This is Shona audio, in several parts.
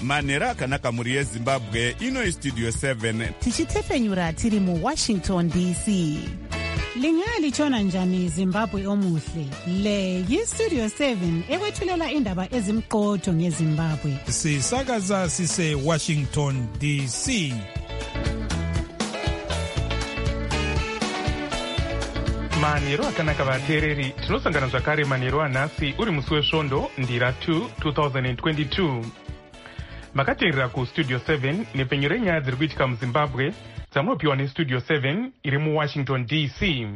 manhero akanaka mhuri yezimbabwe. Ino istudio 7 tichitefenyura tiri muWashington DC. Lingalitshona njani Zimbabwe omuhle? Le yistudio 7 ekwethulela indaba ezimqotho ngeZimbabwe. Sisakaza sise Washington DC. Manhero akanaka vateereri, tinosangana zvakare manhero anhasi uri musi wesvondo ndira 2 2022. Makateerera kustudio 7 nepenyu renyaya dziri kuitika muZimbabwe dzamunopiwa nestudio 7 iri muWashington DC.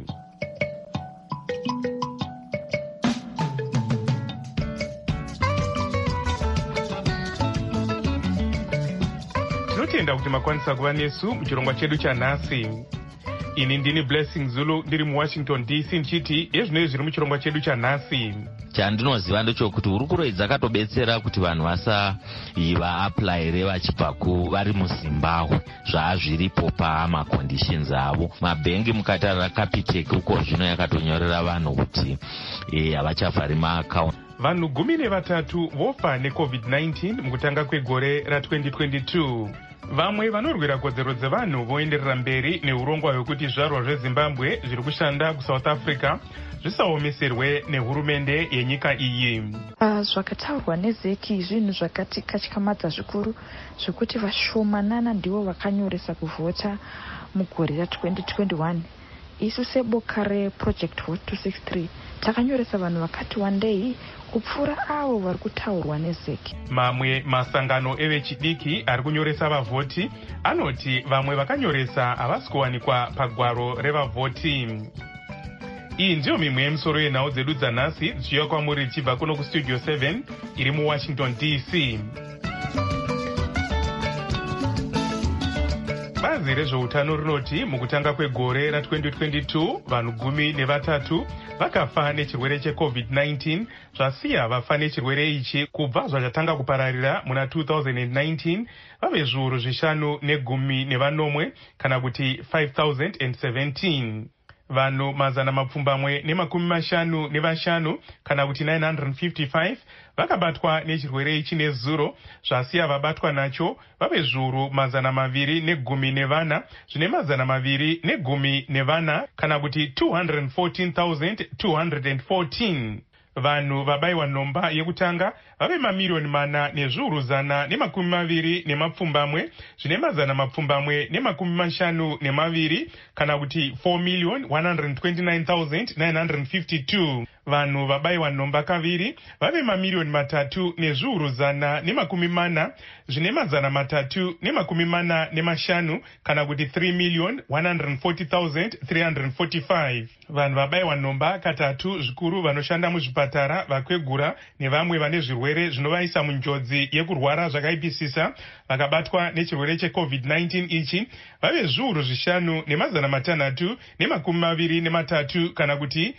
Tinotenda kuti makwanisa kuva nesu muchirongwa chedu chanhasi. Ini ndini Blessing Zulu ndiri muWashington DC ndichiti ezvinoi zviri muchirongwa chedu chanhasi. Chandinoziva ndechokuti hurukuro idzi dzakatobetsera kuti vanhu vasaiva-apulaire vachibva vari muZimbabwe zvazviripo pamaconditions avo. Mabhengi mukatarira Capitec uko zvino yakatonyorera vanhu kuti havachavhari maakaunti. Vanhu 13 vofa neCovid-19 mukutanga kwegore ra2022. Vamwe vanorwira kodzero dzevanhu voenderera mberi neurongwa hwekuti zvizvarwa zveZimbabwe zviri kushanda kuSouth Africa zvisaomeserwe nehurumende yenyika iyi. Zvakataurwa neZeki zvinhu zvakatikatyamadza zvikuru zvekuti vashomanana ndivo vakanyoresa kuvhota mugore ra2021. Isu seboka reProject Vote 263 takanyoresa vanhu vakati wandei kupfuura avo vari kutaurwa neZeki. Mamwe masangano evechidiki ari kunyoresa vavhoti anoti vamwe vakanyoresa havasi kuwanikwa pagwaro revavhoti. Iyi ndiyo mimwe yemisoro yenhau dzedu dzanhasi dzichiuya kwamuri dzichibva kuno kustudio 7 iri muWashington DC. Bazi rezveutano rinoti mukutanga kwegore ra2022 vanhu 13 vakafa nechirwere cheCovid-19 zvasiya vafa nechirwere ichi kubva zvachatanga kupararira muna 2019 vave zviuru 510 kana kuti 5017. Vanhu 555 kana kuti 955 vakabatwa nechirwere ichi nezuro, zvasiya vabatwa nacho vave zviuru 214 zvine 214 kana kuti 214,214. Vanhu vabayiwa nhomba yekutanga vave mamiliyoni 4 nezviuru 120 zvine 752 kana kuti 4,129,952. Vanhu vabayiwa nhomba kaviri vave mamiliyoni 3 nezviuru 140 zvine 345 kana kuti 3,140,345. Vanhu vabayiwa nhomba katatu zvikuru vanoshanda muzvipatara, vakwegura nevamwe vane zvirwere zvinovaisa munjodzi yekurwara zvakaipisisa vakabatwa nechirwere cheCovid-19 ichi vave zviuru 5,623 kana kuti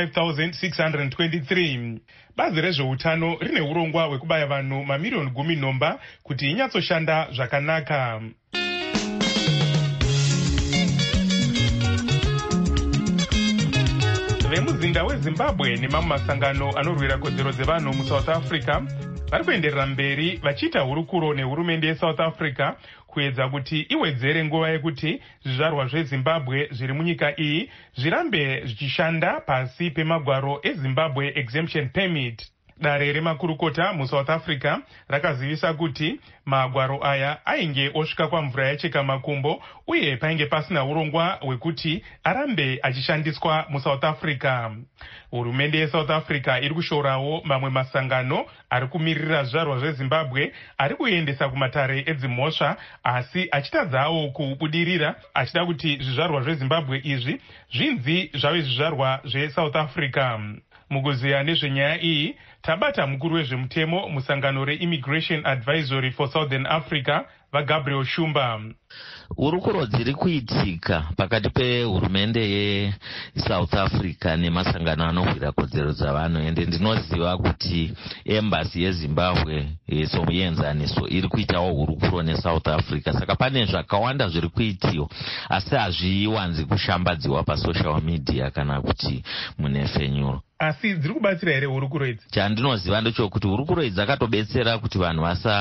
5,623. Bazi rezveutano rine urongwa hwekubaya vanhu mamiliyoni 10 nhomba kuti inyatsoshanda zvakanaka. Vemuzinda weZimbabwe nemamwe masangano anorwira kodzero dzevanhu muSouth Africa vari kuenderera mberi vachiita hurukuro nehurumende yeSouth Africa kuedza kuti iwedzere nguva yekuti zvizvarwa zveZimbabwe zviri munyika iyi zvirambe zvichishanda pasi pemagwaro eZimbabwe Exemption Permit. Dare remakurukota muSouth Africa rakazivisa kuti magwaro aya ainge osvika kwamvura yacheka makumbo uye painge pasina urongwa hwekuti arambe achishandiswa muSouth Africa. Hurumende yeSouth Africa iri kushorawo mamwe masangano ari kumirira zvizvarwa zveZimbabwe ari kuendesa kumatare edzimhosva asi achitadzawo kubudirira achida kuti zvizvarwa zveZimbabwe izvi zvinzi zvave zvizvarwa zveSouth Africa. Mukuziya nezvenyaya iyi tabata mukuru wezvemutemo musangano reImmigration Advisory for Southern Africa vaGabriel Shumba. Hurukuro dziri kuitika pakati pehurumende yeSouth Africa nemasangano anorwira kodzero dzavanhu, ende ndinoziva kuti embassy yeZimbabwe somuenzaniso iri kuitawo hurukuro neSouth Africa, saka pane zvakawanda zviri kuitiwa asi hazviwanzi kushambadziwa pasocial media kana kuti munefenyuro. asi dziri kubatsira here hurukuro idzi? Chandinoziva ndechokuti hurukuro idzi dzakatobetsera kuti vanhu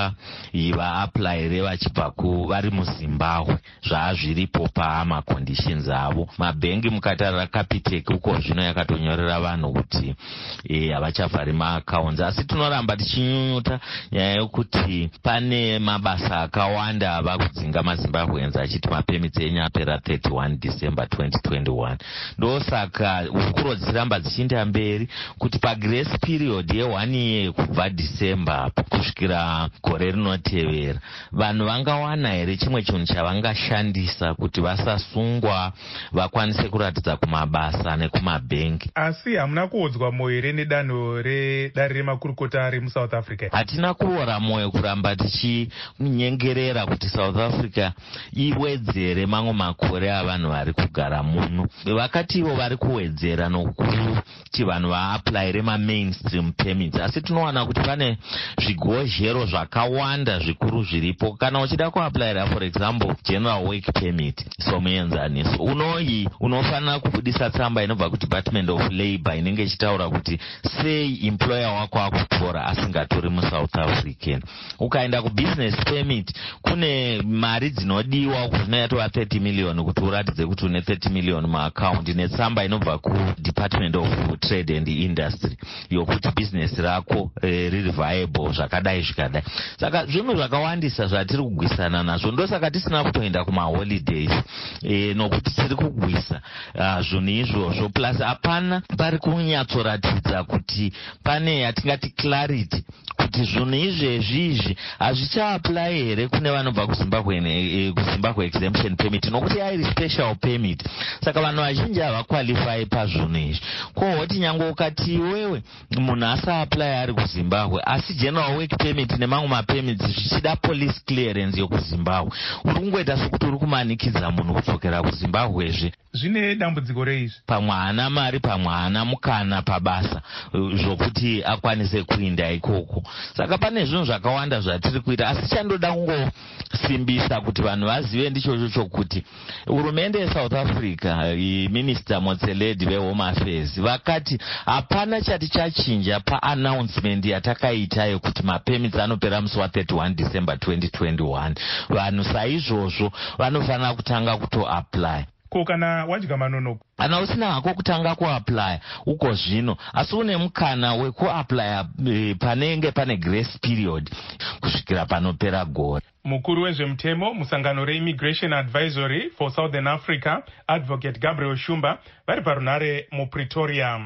vasaiva-aplayire vachibva vari muZimbabwe zvazviripo pamaconditions avo. Mabhengi mukatarira Capitec uko zvino yakatonyorera vanhu kuti havachavhari maaccounts, asi tinoramba tichinyunyuta nyaya yokuti pane mabasa akawanda ava kudzinga maZimbabweans achiti mapemits enyu apera 31 December 2021. Ndosaka hurukuro dziramba dzichienda mberi kuti pagrace period ye1 year kubva December kusvikira gore rinotevera vanhu vangawana here chimwe chinhu chavangashandisa kuti vasasungwa vakwanise kuratidza kumabasa nekumabhengi. Asi hamuna kuodzwa moyo here nedanho redare remakurukota remuSouth Africa? Hatina kuora moyo kuramba tichinyengerera kuti South Africa iwedzere mamwe makore avanhu vari kugara muno. Vakativo vari kuwedzera nokuti vanhu vaaplayire mainstream permits, asi tinowana kuti pane zvigozhero zvakawanda zvikuru zviripo. Kana uchida kuaplayira for example general work permit somuenzaniso, unofanira kubudisa tsamba inobva kuDepartment of Labour inenge ichitaura kuti sei employer wako akutora asingatori muSouth African. Ukaenda kubusiness permit kune mari dzinodiwa zvinoitwa 30 million kuti uratidze kuti une 30 million muaccount netsamba inobva kuDepartment of Trade and Industry yokuti business rako riri viable zvakadai zvikadai. Saka zvinhu zvakawandisa zvatiri kugwisana nazvo, ndosaka tisina kutoenda kumaholidays nokuti tiri kugwisa zvinhu izvozvo. Plus hapana pari kunyatsoratidza kuti pane yatingati clarity kuti zvinhu izvezvi hazvichaapply here kune vanobva kuZimbabwe exemption permit nokuti airi special permit. Saka vanhu vazhinji havaqualify pazvinhu izvi. Kohoti nyange ukati iwewe munhu asaapply ari kuZimbabwe asi general work permit nemamwe mapermits zvichida police clearance yokuZimbabwe, uri kungoita sokuti uri kumanikidza munhu kudzokera kuZimbabwezve. Zvine dambudziko reizvi, pamwe haana mari, pamwe haana mukana pabasa zvokuti akwanise kuinda ikoko. Saka pane zvinhu zvakawanda zvatiri kuita, asi chandoda kungosimbisa kuti vanhu vazive ndichocho chokuti hurumende yeSouth Africa, Minister Motsoaledi veHome Affairs vakati hapana chati chachinja paannouncement yatakaita yekuti mapermits anopera musi wa31 December 2021. Vanhu saizvozvo vanofanira kutanga kutoapply. Kana wadya manonoko kana usina hako kutanga kuapply uko zvino, asi une mukana wekuapply panenge pane grace period kusvikira panopera gore. Mukuru wezvemutemo musangano reImmigration Advisory for Southern Africa, Advocate Gabriel Shumba, vari parunare muPretoria.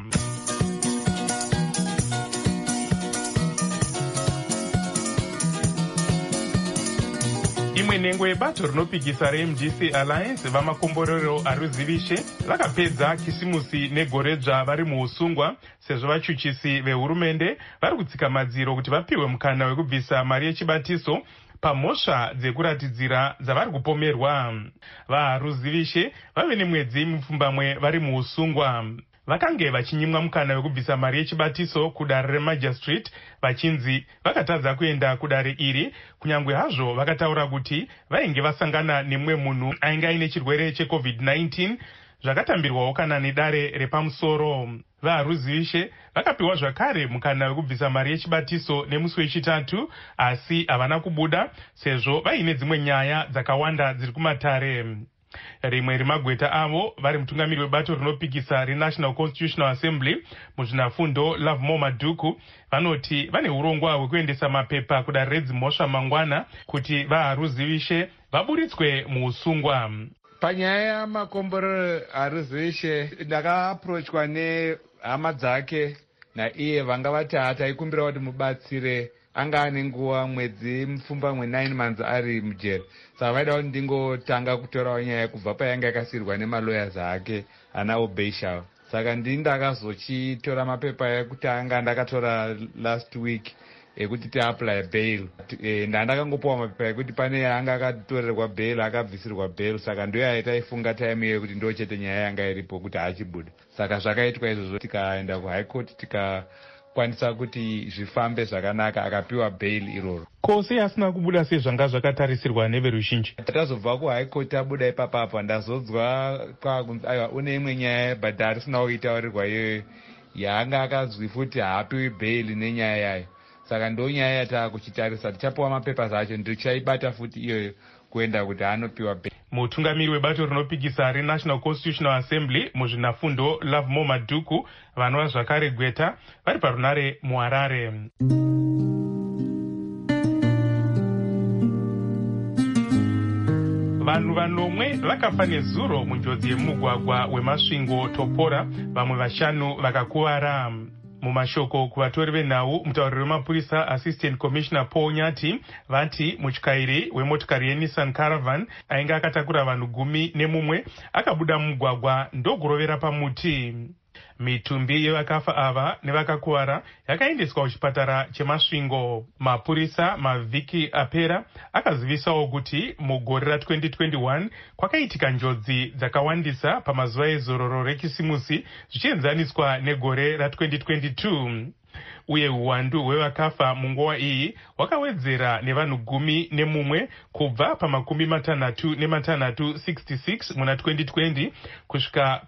Imwe nhengo yebato rinopikisa reMDC Alliance vamakomborero aruzivishe vakapedza kisimusi negoredzva vari muusungwa sezvo vachuchisi vehurumende vari kutsika madziro kuti vapiwe mukana wekubvisa mari yechibatiso pamhosva dzekuratidzira dzavari kupomerwa. Varuzivishe vave nemwedzi mupfumbamwe vari muusungwa. Vakange vachinyimwa mukana wekubvisa mari yechibatiso kudare remajistrate vachinzi vakatadza kuenda kudare iri, kunyangwe hazvo vakataura kuti vainge vasangana nemumwe munhu ainge aine chirwere cheCovid-19 zvakatambirwawo kana nedare repamusoro. Varuzivishe vakapiwa zvakare mukana wekubvisa mari yechibatiso nemusi wechitatu, asi havana kubuda sezvo vaine dzimwe nyaya dzakawanda dziri kumatare. Rimwe remagweta avo vari mutungamiri webato rinopikisa reNational Constitutional Assembly muzvinafundo Lovemore Maduku vanoti vane urongwa hwekuendesa mapepa kudare redzimhosva mangwana kuti varuzivishe vaburitswe muusungwa. Panyaya yamakomborero aruzivishe ndakaaproachwa nehama dzake naiye vanga vati taikumbira kuti mubatsire, anga ane nguva mwedzi mupfumbamwe 9 months ari mujeri. Saka vaida kuti ndingotanga kutorawo nyaya kubva payanga yakasirwa nemalawyers ake ana Obeisha. Saka ndakazochitora mapepa ekutanga ndakatora last week ekuti tiapply bail. Ndandakangopiwa mapepa ekuti pane anga akatorerwa bail akabvisirwa bail, saka ndoyo yaitaifunga time iyo kuti ndo chete nyaya yanga iripo kuti achibuda. Saka zvakaitwa izvozvo tikaenda kuHigh Court tikakwanisa kuti zvifambe zvakanaka, akapiwa bail iroro. Kose asina kubuda sezvanga zvakatarisirwa neveruzhinji. Tazobva kuHigh Court abuda ipapapa ndazodzwa kwakunzi aiwa une imwe nyaya but harisina kuitaurirwa iyoyo yaanga akazwi futi haapiwi bhaili nenyaya yayo. Saka ndo nyaya yataa kuchitarisa, tichapiwa mapepa acho ndichaibata futi iyoyo kuenda kuti anopiwa bhaili. Mutungamiri webato rinopikisa reNational Constitutional Assembly muzvinafundo Lovemore Madhuku vanova zvakare Gweta vari parunare muHarare. Vanhu vanomwe vakafa nezuro munjodzi yemugwagwa wemasvingo Topora, vamwe vashanu vakakuvara. Mumashoko kuvatori venhau, mutauriri wemapurisa Assistant Commissioner Paul Nyati vati mutyairi wemotikari yeNissan Caravan ainge akatakura vanhu 11 akabuda mumugwagwa ndokurovera pamuti. Mitumbi yevakafa ava nevakakuvara yakaendeswa kuchipatara chemasvingo. Mapurisa mavhiki apera akazivisawo kuti mugore ra2021 kwakaitika njodzi dzakawandisa pamazuva ezororo rekisimusi zvichienzaniswa negore ra2022. Uye uwandu hwevakafa munguva iyi wakawedzera nevanhu 11 kubva pa66 muna 2020 kusvika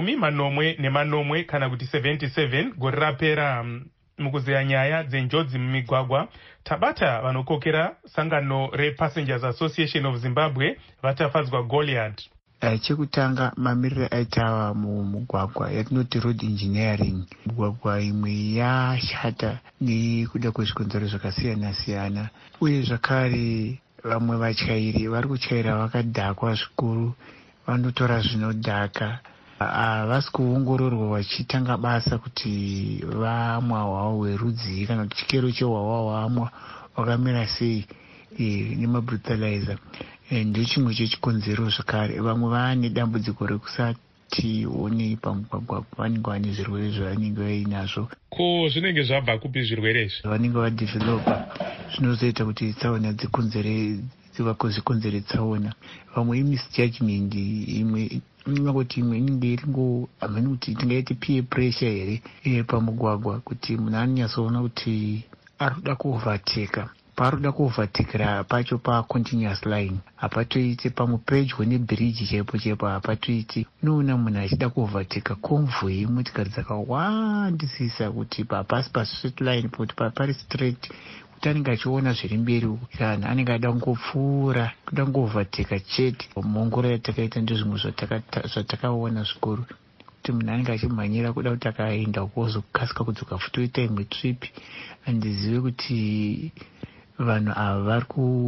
pa40 kana kuti 77 gore rapera. Mukuzeya nyaya dzenjodzi mumigwagwa, tabata vanokokera sangano rePassengers Association of Zimbabwe vatafadzwa Goliath. Chekutanga mamiriro aitawa mumugwagwa yatinoti road engineering. Mugwagwa imwe yashata nekuda kwezvikonzero zvakasiyana-siyana, uye zvakare vamwe vatyairi vari kutyaira vakadhakwa zvikuru, vanotora zvinodhaka. Havasi kuongororwa vachitanga basa kuti vamwa hwahwa hwerudzi kana kuti chikero chehwahwa hwamwa wakamira sei nemabrutalizer. Ndio chimwe chechikonzero zvakare. Vamwe vane dambudziko rekusati one pamugwagwa vanenge vane zvirwere zvavanenge vainazvo. Ko zvinenge zvabva kupi zvirwere izvi? Vanenge vadhevelopa zvinozoita kuti tsaona dzikonzere tsaona. Vamwe imisjudgment, imwe kuti imwe inenge iringo amene kuti tingaiti peer pressure here pamugwagwa, kuti munhu anonyatsoona kuti arikuda kuovateka. Paroda kuovatekera pacho pa-continuous line hapatoiti, pamwe pedyo nebridge chaipo hapatoiti. Unoona munhu achida kuovateka convoy motikari dzakawandisisa kuti hapasi pa-straight line, kuti pari straight kuti anenge achiona zviri mberi kana anenge ada kungopfuura kuda kungovateka chete. Muongoro yatakaita ndozvimwe zvatakaona zvikuru, kuti munhu anenge achimhanyira kuda kuti akaenda ukozokasika kudzoka futoita imwe trip. Handizive kuti vanhu ava vari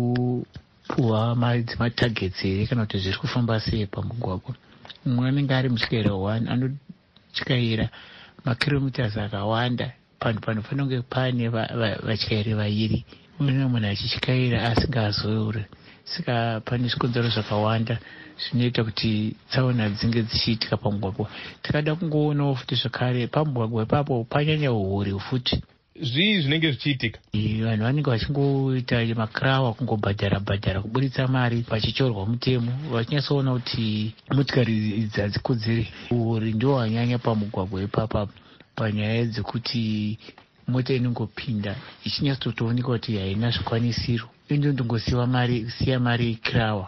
kupuhwa matagets here kana kuti zviri kufamba sei pamugwagwa. Mumwe anenge ari mutyaira 1 anotyaira makilometers akawanda, panofanira kunge pane vatyairi 2. Umwe munhu achityaira asingazoore. Saka pane zvikonzero zvakawanda zvinoita kuti tsaona dzinge dzichiitika pamugwagwa. Takada kungoonawo futi zvakare pamugwagwa ipapo panyanya uhuri futi. Zvii zvinenge zvichiitika? Vanhu vanenge vachingoita makrawa kungobhadhara kuburitsa mari vachichorwa mutemo, vachinyatsoona kuti motikari idzi hadzikodzeri. Uhuri ndiwo hwanyanya pamugwagwa ipapa panyaya dzekuti mota inongopinda ichinyatsotooneka kuti haina zvikwanisiro, indongosiya mari krawa.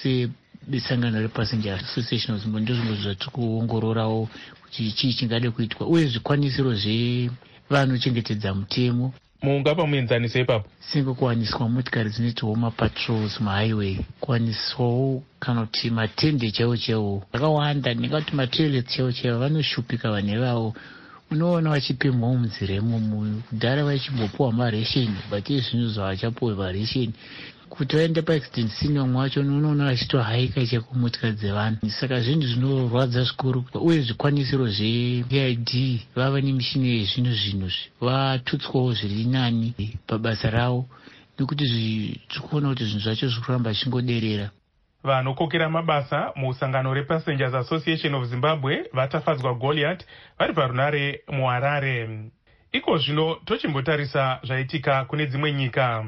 Sangano rePassengers Association of Zimbabwe ndozvimwe zvatiri kuongororawo kuti chii chingade kuitwa, uye zvikwanisiro vanochengetedza mutemo. Mungapa muenzaniso ipapo? Sekuwaniswa motikari dzinoitwawo mapatrols mahighway, kuwaniswawo kana kuti matende chaiwo akawanda, nekati matoilet chaiwo vanoshupika vanhu vavo. Unoona vachipemhwa munzira imomo. Kudhara vachimbopuwa maresheni, but izvino zvavachapuwa maresheni. Kuti vaende paaccident scene vamwe vacho unoona vachitohaika chekumotikari dzevanhu. Saka zvinhu zvinorwadza zvikuru, uye zvikwanisiro zvePID vava nemishini yezvino vatutswawo zviri nani pabasa ravo, nekuti tirikuona kuti zvinhu zvacho zviri kuramba zvichingoderera. Vanokokera mabasa musangano rePassengers Association of Zimbabwe vatafadzwa Goliath vari parunare muHarare. Iko zvino tochimbotarisa zvaitika kune dzimwe nyika.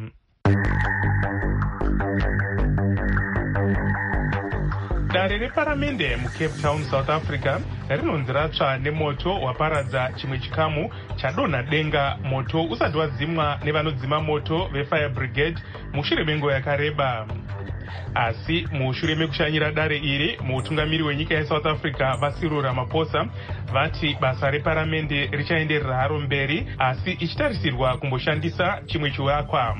Dare reparamende muCape Town, South Africa rinonzi ratsva nemoto waparadza chimwe chikamu chadonha denga, moto usati wadzimwa nevanodzima moto veFire Brigade mushure menguva yakareba. Asi mushure mekushanyira dare iri, mutungamiri wenyika yeSouth Africa Cyril Ramaphosa vati basa reparamende richaenderera haro mberi, asi ichitarisirwa kumboshandisa chimwe chivakwa.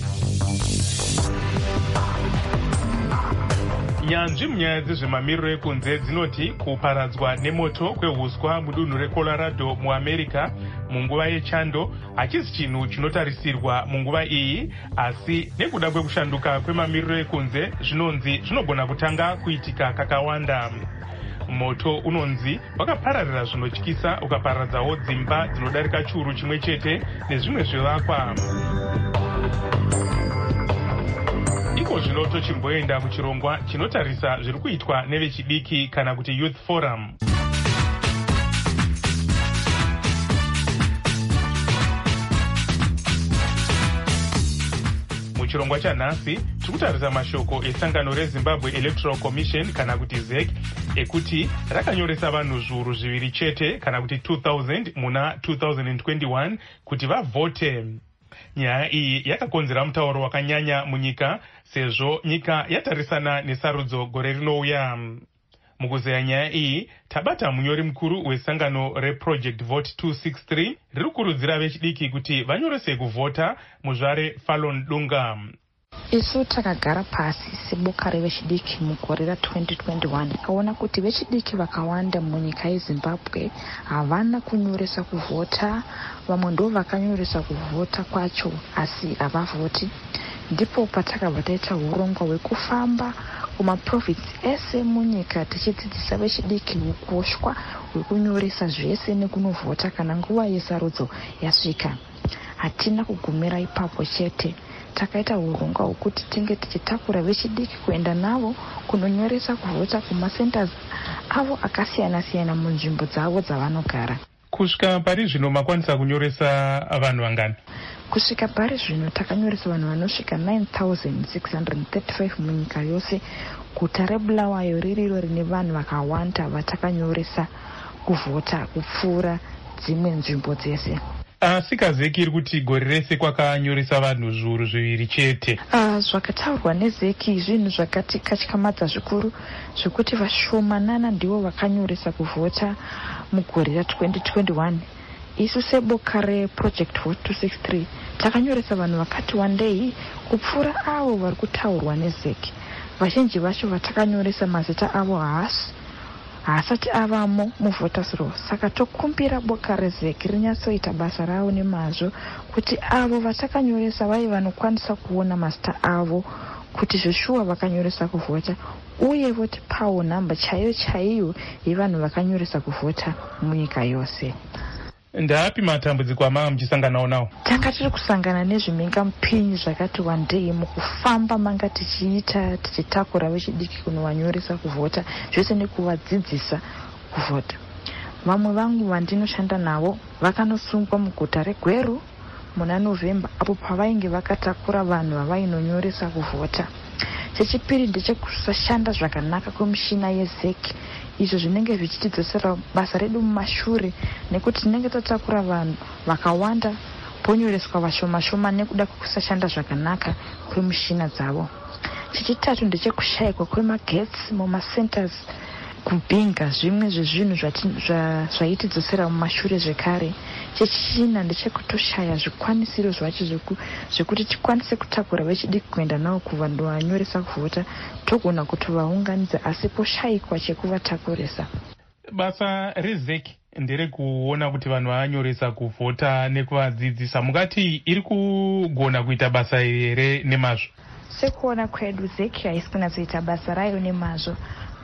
Nyanzvi munyaya dzezvemamiriro ekunze dzinoti kuparadzwa nemoto kwehuswa mudunhu reColorado muAmerica munguva yechando hachisi chinhu chinotarisirwa munguva iyi, asi nekuda kwekushanduka kwemamiriro ekunze zvinonzi zvinogona kutanga kuitika kakawanda. Moto unonzi wakapararira zvinotyisa ukaparadzawo dzimba dzinodarika churu chimwe chete nezvimwe zvivakwa. Iko zvino tochimboenda kuchirongwa chinotarisa zviri kuitwa nevechidiki kana kuti Youth Forum. Muchirongwa chanhasi tikutarisa mashoko esangano reZimbabwe Electoral Commission kana kuti ZEC ekuti rakanyoresa vanhu zviuru zviviri chete kana kuti 2000 muna 2021 kuti vavhote. Nyaya iyi yakakonzera mutauro wakanyanya munyika sezvo nyika yatarisana nesarudzo gore rinouya. Mukuzeya nyaya iyi, tabata munyori mukuru wesangano reProject Vote 263 riri kurudzira vechidiki kuti vanyorese kuvhota muzvare Fallon Dunga. Isu takagara pasi seboka revechidiki mugore ra2021 kaona kuti vechidiki vakawanda munyika yeZimbabwe havana kunyoresa kuvhota, vamwe ndo vakanyoresa kuvhota kwacho asi havavhoti. Ndipo patakabva taita urongwa hwekufamba kumaprovinsi ese munyika tichidzidzisa vechidiki ukoshwa hwekunyoresa zvese nekunovhota kana nguva yesarudzo yasvika. Hatina kugumira ipapo chete, takaita urongwa hwekuti tinge tichitakura vechidiki kuenda navo kunonyoresa kuvhota kumasenters avo akasiyana-siyana munzvimbo dzavo dzavanogara. Kusvika pari zvino makwanisa kunyoresa vanhu vangani? Kusvika pari zvino takanyoresa vanhu vanosvika 9,635 munyika yose. Guta reBulawayo ririro rine vanhu vakawanda vatakanyoresa kuvhota kupfuura dzimwe nzvimbo dzese. Asi kazeki iri kuti gore rese kwakanyoresa vanhu zviuru zviviri chete. Zvakataurwa nezeki zvinhu zvakati katyamadza zvikuru zvekuti vashomanana ndivo vakanyoresa kuvhota mugore ra2021. Isu seboka reProject Vote 263 takanyoresa vanhu vakati wandei kupfuura avo vari kutaurwa nezeki. Vazhinji vacho vatakanyoresa mazita avo haasati avamo muvhoters roll. Saka tokumbira boka rezeki rinyatsoita basa ravo nemazvo kuti avo vatakanyoresa vaive vanokwanisa kuona mazita avo kuti zveshuwa vakanyoresa kuvhota, uye votipawo nhamba chaiyo yevanhu vakanyoresa kuvhota munyika yose. Ndapi matambudziko amanga muchisanganawo nawo? Tanga tiri kusangana nezvimhinga mupinyi zvakati wandei mukufamba manga tichitakura vechidiki kunovanyoresa kuvhota, zvese nekuvadzidzisa kuvhota. Vamwe vangu vandinoshanda navo vakanosungwa muguta reGweru muna Novemba apo pavainge vakatakura vanhu vavainonyoresa kuvhota. Chechipiri ndechekusashanda zvakanaka kwemishina yezeki, izvo zvinenge zvichitidzosera basa redu mumashure nekuti tinenge tatakura vanhu vakawanda ponyoreswa vashoma nekuda kwekusashanda zvakanaka kwemishina dzavo. Chechitatu ndechekushayikwa kwemagetsi mumasenters kubhinga zvimwe zvezvinhu zvaitidzosera mumashure zvekare. Chechina ndechekutoshaya zvikwanisiro zvacho zvekuti tikwanise kutakura vechidiki kuenda navo kuvanyoresa kuvhota, togona kutovaunganidza asi poshayikwa chekuvatakurisa. Basa rezeki ndere kuona kuti vanhu vanyoresa kuvhota nekuvadzidzisa. Mukati iri kugona kuita basa here nemazvo? Sekuona kwedu zeki haisi kunatsoita basa rayo nemazvo.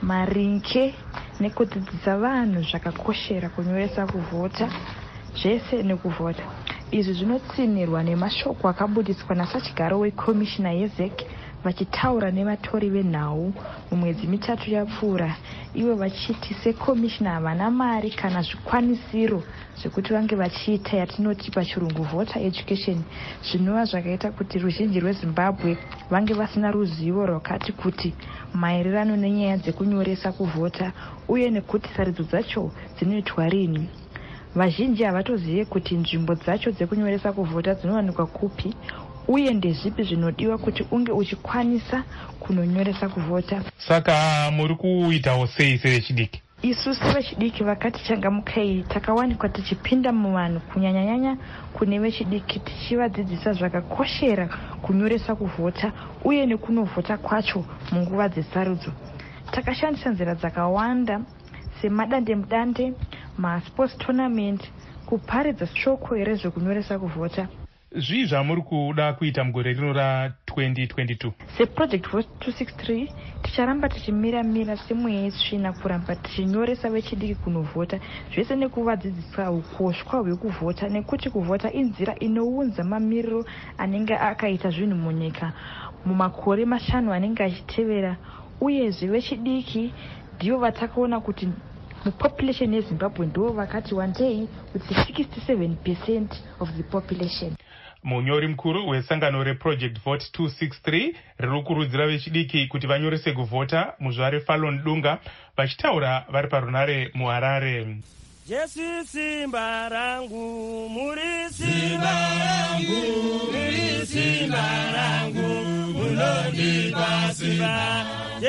Maringe nekudzidzisa vanhu zvakakoshera kunyoresa kuvhota zvese nekuvhota. Izvi zvinotsinirwa nemashoko akabudiswa nasachigaro wekomishina yezeki vachitaura nevatori venhau mumwedzi mitatu yapfuura, ivo vachiti sekomishina havana mari kana zvikwanisiro zvekuti vange vachiita yatinoti pachirungu voter education, zvinova zvakaita kuti ruzhinji rweZimbabwe vange vasina ruzivo rwakati kuti maererano nenyaya dzekunyoresa kuvhota uye nekuti sarudzo dzacho dzinoitwa rini. Vazhinji havatozive kuti nzvimbo dzacho dzekunyoresa kuvhota dzinowanikwa kupi uye ndezvipi zvinodiwa kuti unge uchikwanisa kunonyoresa kuvhota. Saka muri kuitawo sei sevechidiki? Isu sevechidiki vakati changamukai takawanikwa tichipinda muvanhu kunyanyanyanya kune vechidiki tichivadzidzisa zvakakoshera kunyoresa kuvhota uye nekunovhota kwacho munguva dzesarudzo. Takashandisa nzira dzakawanda semadandemudande, masports tournament, kuparidza shoko rezvekunyoresa kuvhota. Zvii zvamuri kuda kuita mugore rino ra2022? seproject vote 263 ticharamba tichimira semweya yesvina kuramba tichinyoresa vechidiki kunovhota, zvese nekuvadzidzisa ukoshwa hwekuvhota, nekuti kuvhota inzira inounza mamiriro anenge akaita zvinhu munyika mumakore 5 anenge achitevera. Uyezve vechidiki ndivo vatakaona kuti mupopulation yeZimbabwe ndivo vakati wandei with 67% of the population. Munyori mukuru wesangano reproject vote 263 riri kurudzira vechidiki kuti vanyorese kuvhota muzvare Fallon Dunga vachitaura vari parunare muHarare. Jesu simba rangu, muri simba rangu, muri simba rangu, munondipa simba.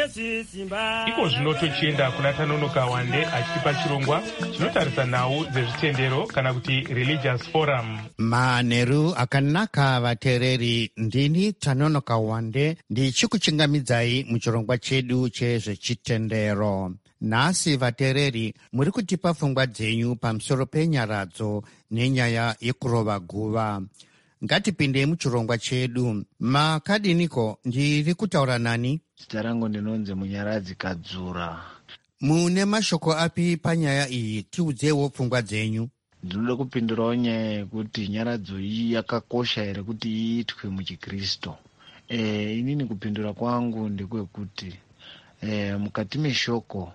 Iko zvino tochienda kuna Tanonoka Wande achitipa chirongwa chinotarisa nhau dzezvitendero kana kuti religious forum. Manheru akanaka vateereri, ndini Tanonoka Wande ndichikuchingamidzai muchirongwa chedu chezvechitendero. Nhasi vateereri, muri kutipa pfungwa dzenyu pamusoro penyaradzo nenyaya yekurova guva. Ngatipinde muchirongwa chedu. Makadiniko, ndiri kutaura nani? Zita rangu ndinonzi Munyaradzi Kadzura. Mune mashoko api panyaya iyi? Tiudzewo pfungwa dzenyu. Ndinoda kupindurawo nyaya yekuti nyaradzo iyi yakakosha here kuti iitwe muchiKristu. Inini kupindura kwangu ndekwekuti mukati meshoko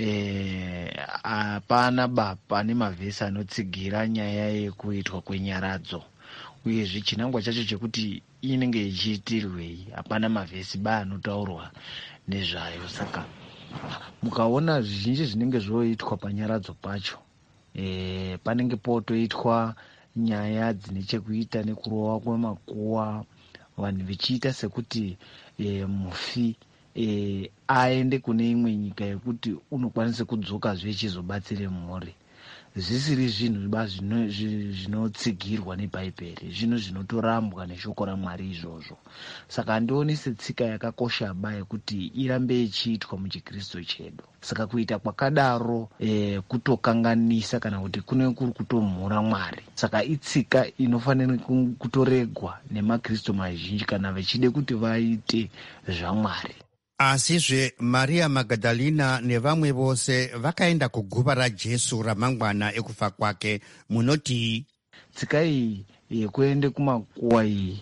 hapana pane mavhesi anotsigira nyaya yekuitwa kwenyaradzo. Uyezve chinangwa chacho chekuti inenge ichiitirwei hapana mavhesi anotaurwa nezvayo. Saka mukaona zvizhinji zvinenge zvoitwa panyaradzo pacho, panenge potoitwa nyaya dzine chekuita nekurova kwemakuwa, vanhu vichiita sekuti mufi aende kune imwe nyika yekuti unokwanisa kudzoka zvechizobatsire mhuri. Zvisiri zvinhu zvinotsigirwa nebhaibheri, zvinhu zvinotorambwa neshoko raMwari izvozvo. Saka handioni setsika yakakosha yekuti irambe ichiitwa muchiKristu chedu. Saka kuita kwakadaro kutokanganisa kana kuti kune kuri kutomhura Mwari. Saka itsika inofanira kutoregwa nemaKristu mazhinji kana vachide kuti vaite zvaMwari. Asizve Maria Magadalena nevamwe vose vakaenda kuguva raJesu ramangwana ekufa kwake. Munoti tsika iyi yekuende kumakuwa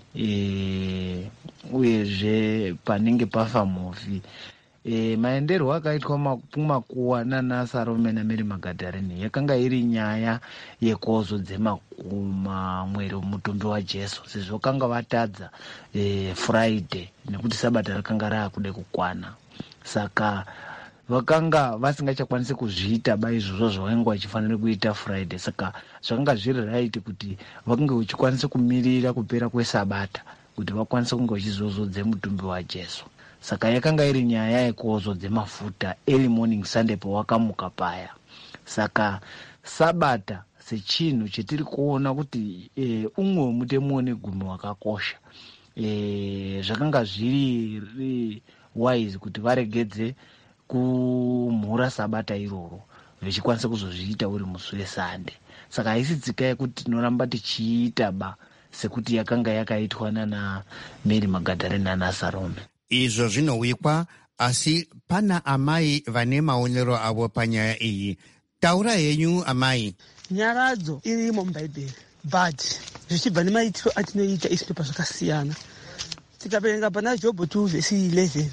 iyi uyezve panenge pafa mufi, maenderwo akaitwa kumakuwa nana Salome naMary Magadalena yakanga iri nyaya yekozodzema kumamwero mutumbi waJesu, sezvo kanga vatadza Friday nekuti sabata rakanga raakude kukwana. Saka vakanga vasingachakwanisi kuzviita izvozvo zvavanga vachifanira kuita Friday. Saka zvakanga zviri right kuti vakange vachikwanisa kumirira kupera kwesabata kuti vakwanise kunge vachizozodze mutumbi waJesu. Saka yakanga iri nyaya yekozodze mafuta early morning Sunday pawakamuka paya. Saka sabata sechinhu chetiri kuona kuti umwe mutemo negumi wakakosha, zvakanga zviri wise kuti varegedze kumhura sabata iroro vichikwanisa kuzozviita uri musi weSunday. Saka haisi tsika yekuti tinoramba tichiita sekuti yakanga yakaitwa nana Mary Magadalena naSalome. Izvo zvinowikwa, asi pana amai vane maonero avo panyaya iyi. Taura henyu amai. Nyaradzo irimo mubhaibheri, but zvichibva nemaitiro atinoita isi pazvakasiyana. Tikaverenga pana Jobho 2:11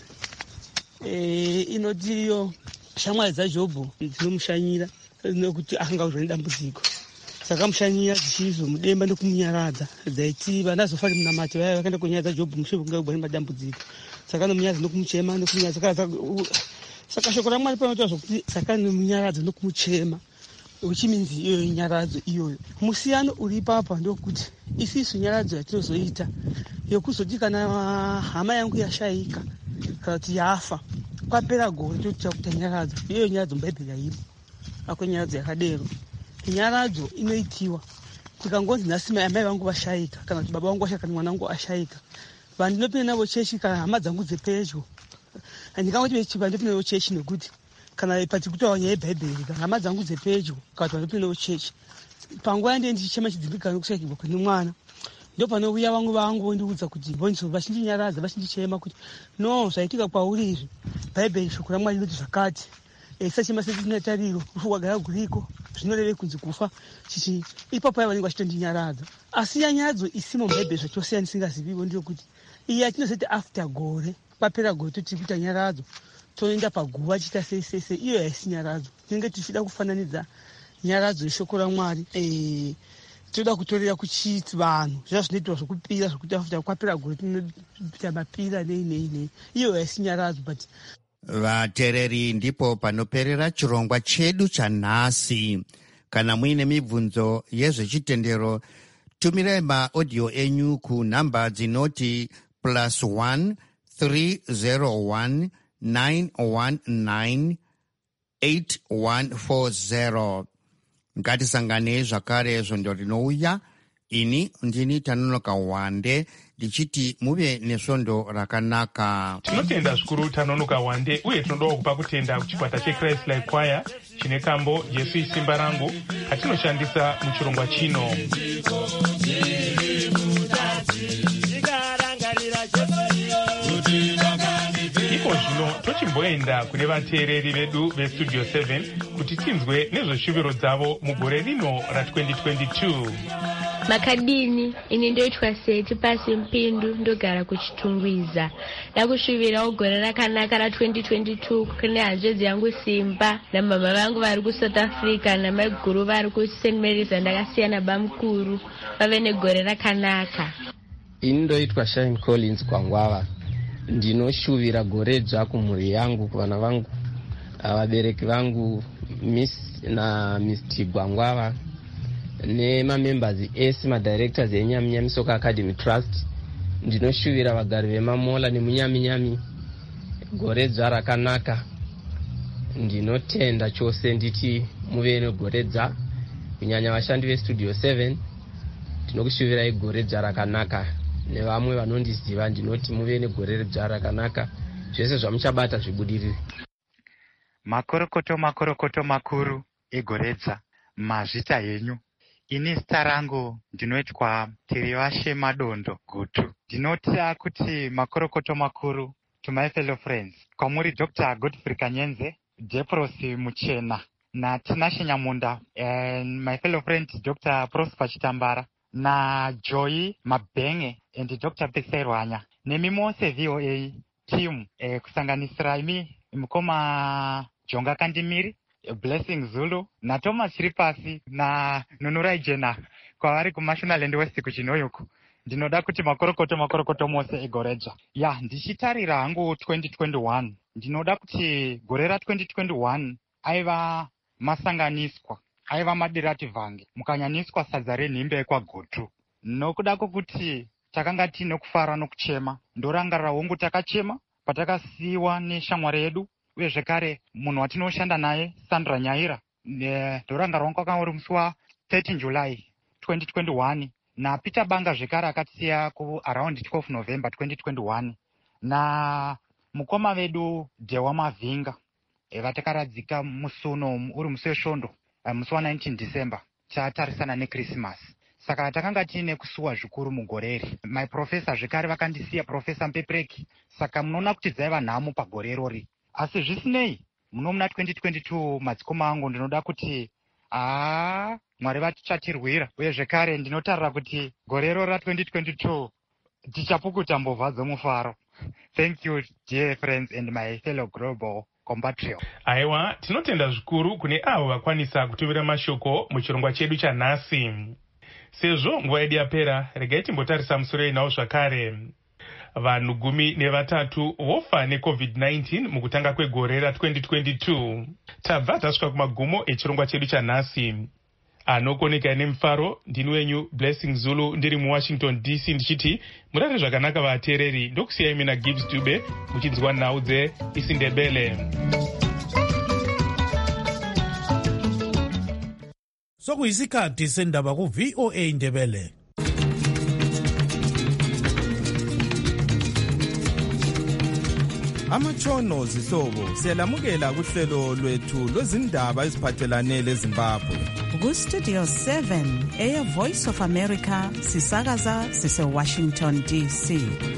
inotiyo shamwari dzaJobho dzinomushanyira nekuti akanga uzwa nedambudziko. Saka mushanyira dzichizomudemba nekumunyaradza, dzaiti vanazofa munamati vaya vakaenda kunyaradza Jobho mushure kunge ubva nedambudziko. Saka nomunyaradza nokumuchema nokunyaradza. Saka shoko raMwari panotaura zvokuti saka nomunyaradza nokumuchema uchiminzi iyoyo nyaradzo iyoyo. Musiyano uri papa ndokuti isisu nyaradzo yatinozoita yokuzoti kana hama yangu yashaika kana kuti yafa kwapera gore toita kuita nyaradzo iyoyo. Nyaradzo mubhaibheri yaimo ako nyaradzo yakadero. Nyaradzo inoitiwa tikangonzi nhasi mai vangu vashaika kana kuti baba vangu vashaika kana mwana wangu ashaika, vandinopinda navo chechi kana hama dzangu dzepedyo handingangoti vandinopinda navo chechi nekuti kana pachikutaura nyaya yebhaibheri kana hama dzangu dzepedyo kana kuti vandinopinda navo chechi panguva yandee ndichichema chidzimbikana nokushaikirwa kwene mwana ndo panouya vamwe vangu vondiudza kuti vondiso vachindinyaradza vachindichema kuti no zvaitika kwauri izvi bhaibheri shoko ramwari rinoti zvakati sachema setinotariro wagara guriko zvinoreve kunzi kufa chichi. Ipapo paya vanenge vachitondinyaradza, asi yanyadzo isimo mubhaibheri zvachosiyana ndisingazivivo ndeyekuti iyi yatinozoti after gore papera gore toti kuita nyaradzo toenda paguva chiita seisese, iyo haisi nyaradzo. Tinenge tichida kufananidza nyaradzo yeshoko ramwari toda kutorera kuchiti vanhu zva zvinoitwa zvokupira zvokuti after kwapera gore tinoita mapira nei, iyo haisi nyaradzo. But vateereri, ndipo panoperera chirongwa chedu chanhasi. Kana muine mibvunzo yezvechitendero, tumirai maaudio enyu kunhamba dzinoti +1 301 919 8140. Ngatisangane zvakare zvondo rinouya. Ini ndini Tanonoka Wande ndichiti muve nesvondo rakanaka. Tinotenda zvikuru Tanonoka Wande, uye tinodawo kupa kutenda kuchikwata cheChrist Life Choir chine kambo Jesu isimba rangu katinoshandisa muchirongwa chino. Iko zvino tochimboenda kune vateereri vedu veStudio 7 kuti tinzwe nezveshuviro dzavo mugore rino ra2022. Makadini, ini ndoitwa Seti Pasi Mpindu, ndogara kuchitungwiza. Ndakushuvirawo gore rakanaka ra2022 kune hanzvadzi yangu Simba namama vangu vari kuSouth Africa namai guru vari kuSt Mary's andakasiyana bamukuru vave negore rakanaka. Ini ndoitwa Shine Collins Kwangwava. Ndinoshuvira gore dzva kumhuri yangu, kuvana vangu, vabereki vangu Miss na Mr. Gwangwava nemamembers ese madirectors eNyami Soka Academy Trust. Ndinoshuvira vagari vemamola nemunyami gore dzva rakanaka. Ndinotenda chose nditi muve negore dzva, kunyanya vashandi veStudio 7 ndinokushuvirai gore dzva rakanaka. Nevamwe vanondiziva ndinoti muve negore dzva rakanaka, zvese zvamuchabata zvibudirire. Makorokoto makuru egoredza mazvita henyu. Ini zita rangu ndinoitwa Tirivashe Madondo Gutu. Ndinota kuti makorokoto makuru to my fellow friends, kwamuri Dr. Godfrey Kanyenze, Deprosi Muchena na Tinashe Nyamunda, and my fellow friend Dr. Prosper Chitambara na Joy Mabenge and Dr. Peserwanya nemimose VOA team kusanganisira imi mukoma Jonga Kandimiri, Blessing Zulu na Thomas Ripasi na Nunurai Jena kwavari kuMational and West kuchinoyoko. Ndinoda kuti makorokoto mose egoreja. Ya, ndichitarira hangu 2021. Ndinoda kuti gore ra2021 aiva masanganiswa, aiva madirati vange, mukanyaniswa sadza renhimbe ekwaGutu. Nokuda kwokuti takanga tine kufara nokuchema, ndorangarira hongu takachema patakasiyiwa neshamwari yedu, uye zvekare munhu watinoshanda naye Sandra Nyaira. Ndorangarira hongu kwakanga uri musi wa13 July 2021 na Peter Banga zvekare akatisiya ku around 12 November 2021 na mukoma vedu Dewa Mavinga vatakaradzika musuno uri musi wesvondo musi wa19 December tatarisana neChristmas. Saka takanga tine kusuwa zvikuru mugoreri. My professor zvekare vakandisiya, Professor Mpepreki. Saka munoona kuti dzaiva nhamo pagore rori. Asi zvisinei, muno muna 2022 madzikoma angu ndinoda kuti Mwari vatichatirwira, uye zvekare ndinotarira kuti gorero ra2022 tichapukuta mbovha dzomufaro. Thank you dear friends and my fellow global compatriots. Aiwa, tinotenda zvikuru kune avo vakwanisa kutuvira mashoko muchirongwa chedu chanhasi. Sezvo nguva yedu yapera, regai timbotarisa musoro inawo zvakare. vanhu 13 vofa neCovid-19 mukutanga kwegore ra2022. tabva tasvika kumagumo echirongwa chedu chanhasi. Anokoneka nemufaro, ndini wenyu Blessing Zulu ndiri muWashington DC ndichiti murare zvakanaka vateereri, ndokusiyai mina Gibbs Dube muchinzwa nhau dzeIsiNdebele. Sokuyisikhathi sendaba ku-VOA Ndebele. Amatshono zihlobo siyalamukela kuhlelo lwethu lwezindaba eziphathelane leZimbabwe. Ku-Studio 7 Air Voice of America sisakaza sise-Washington DC.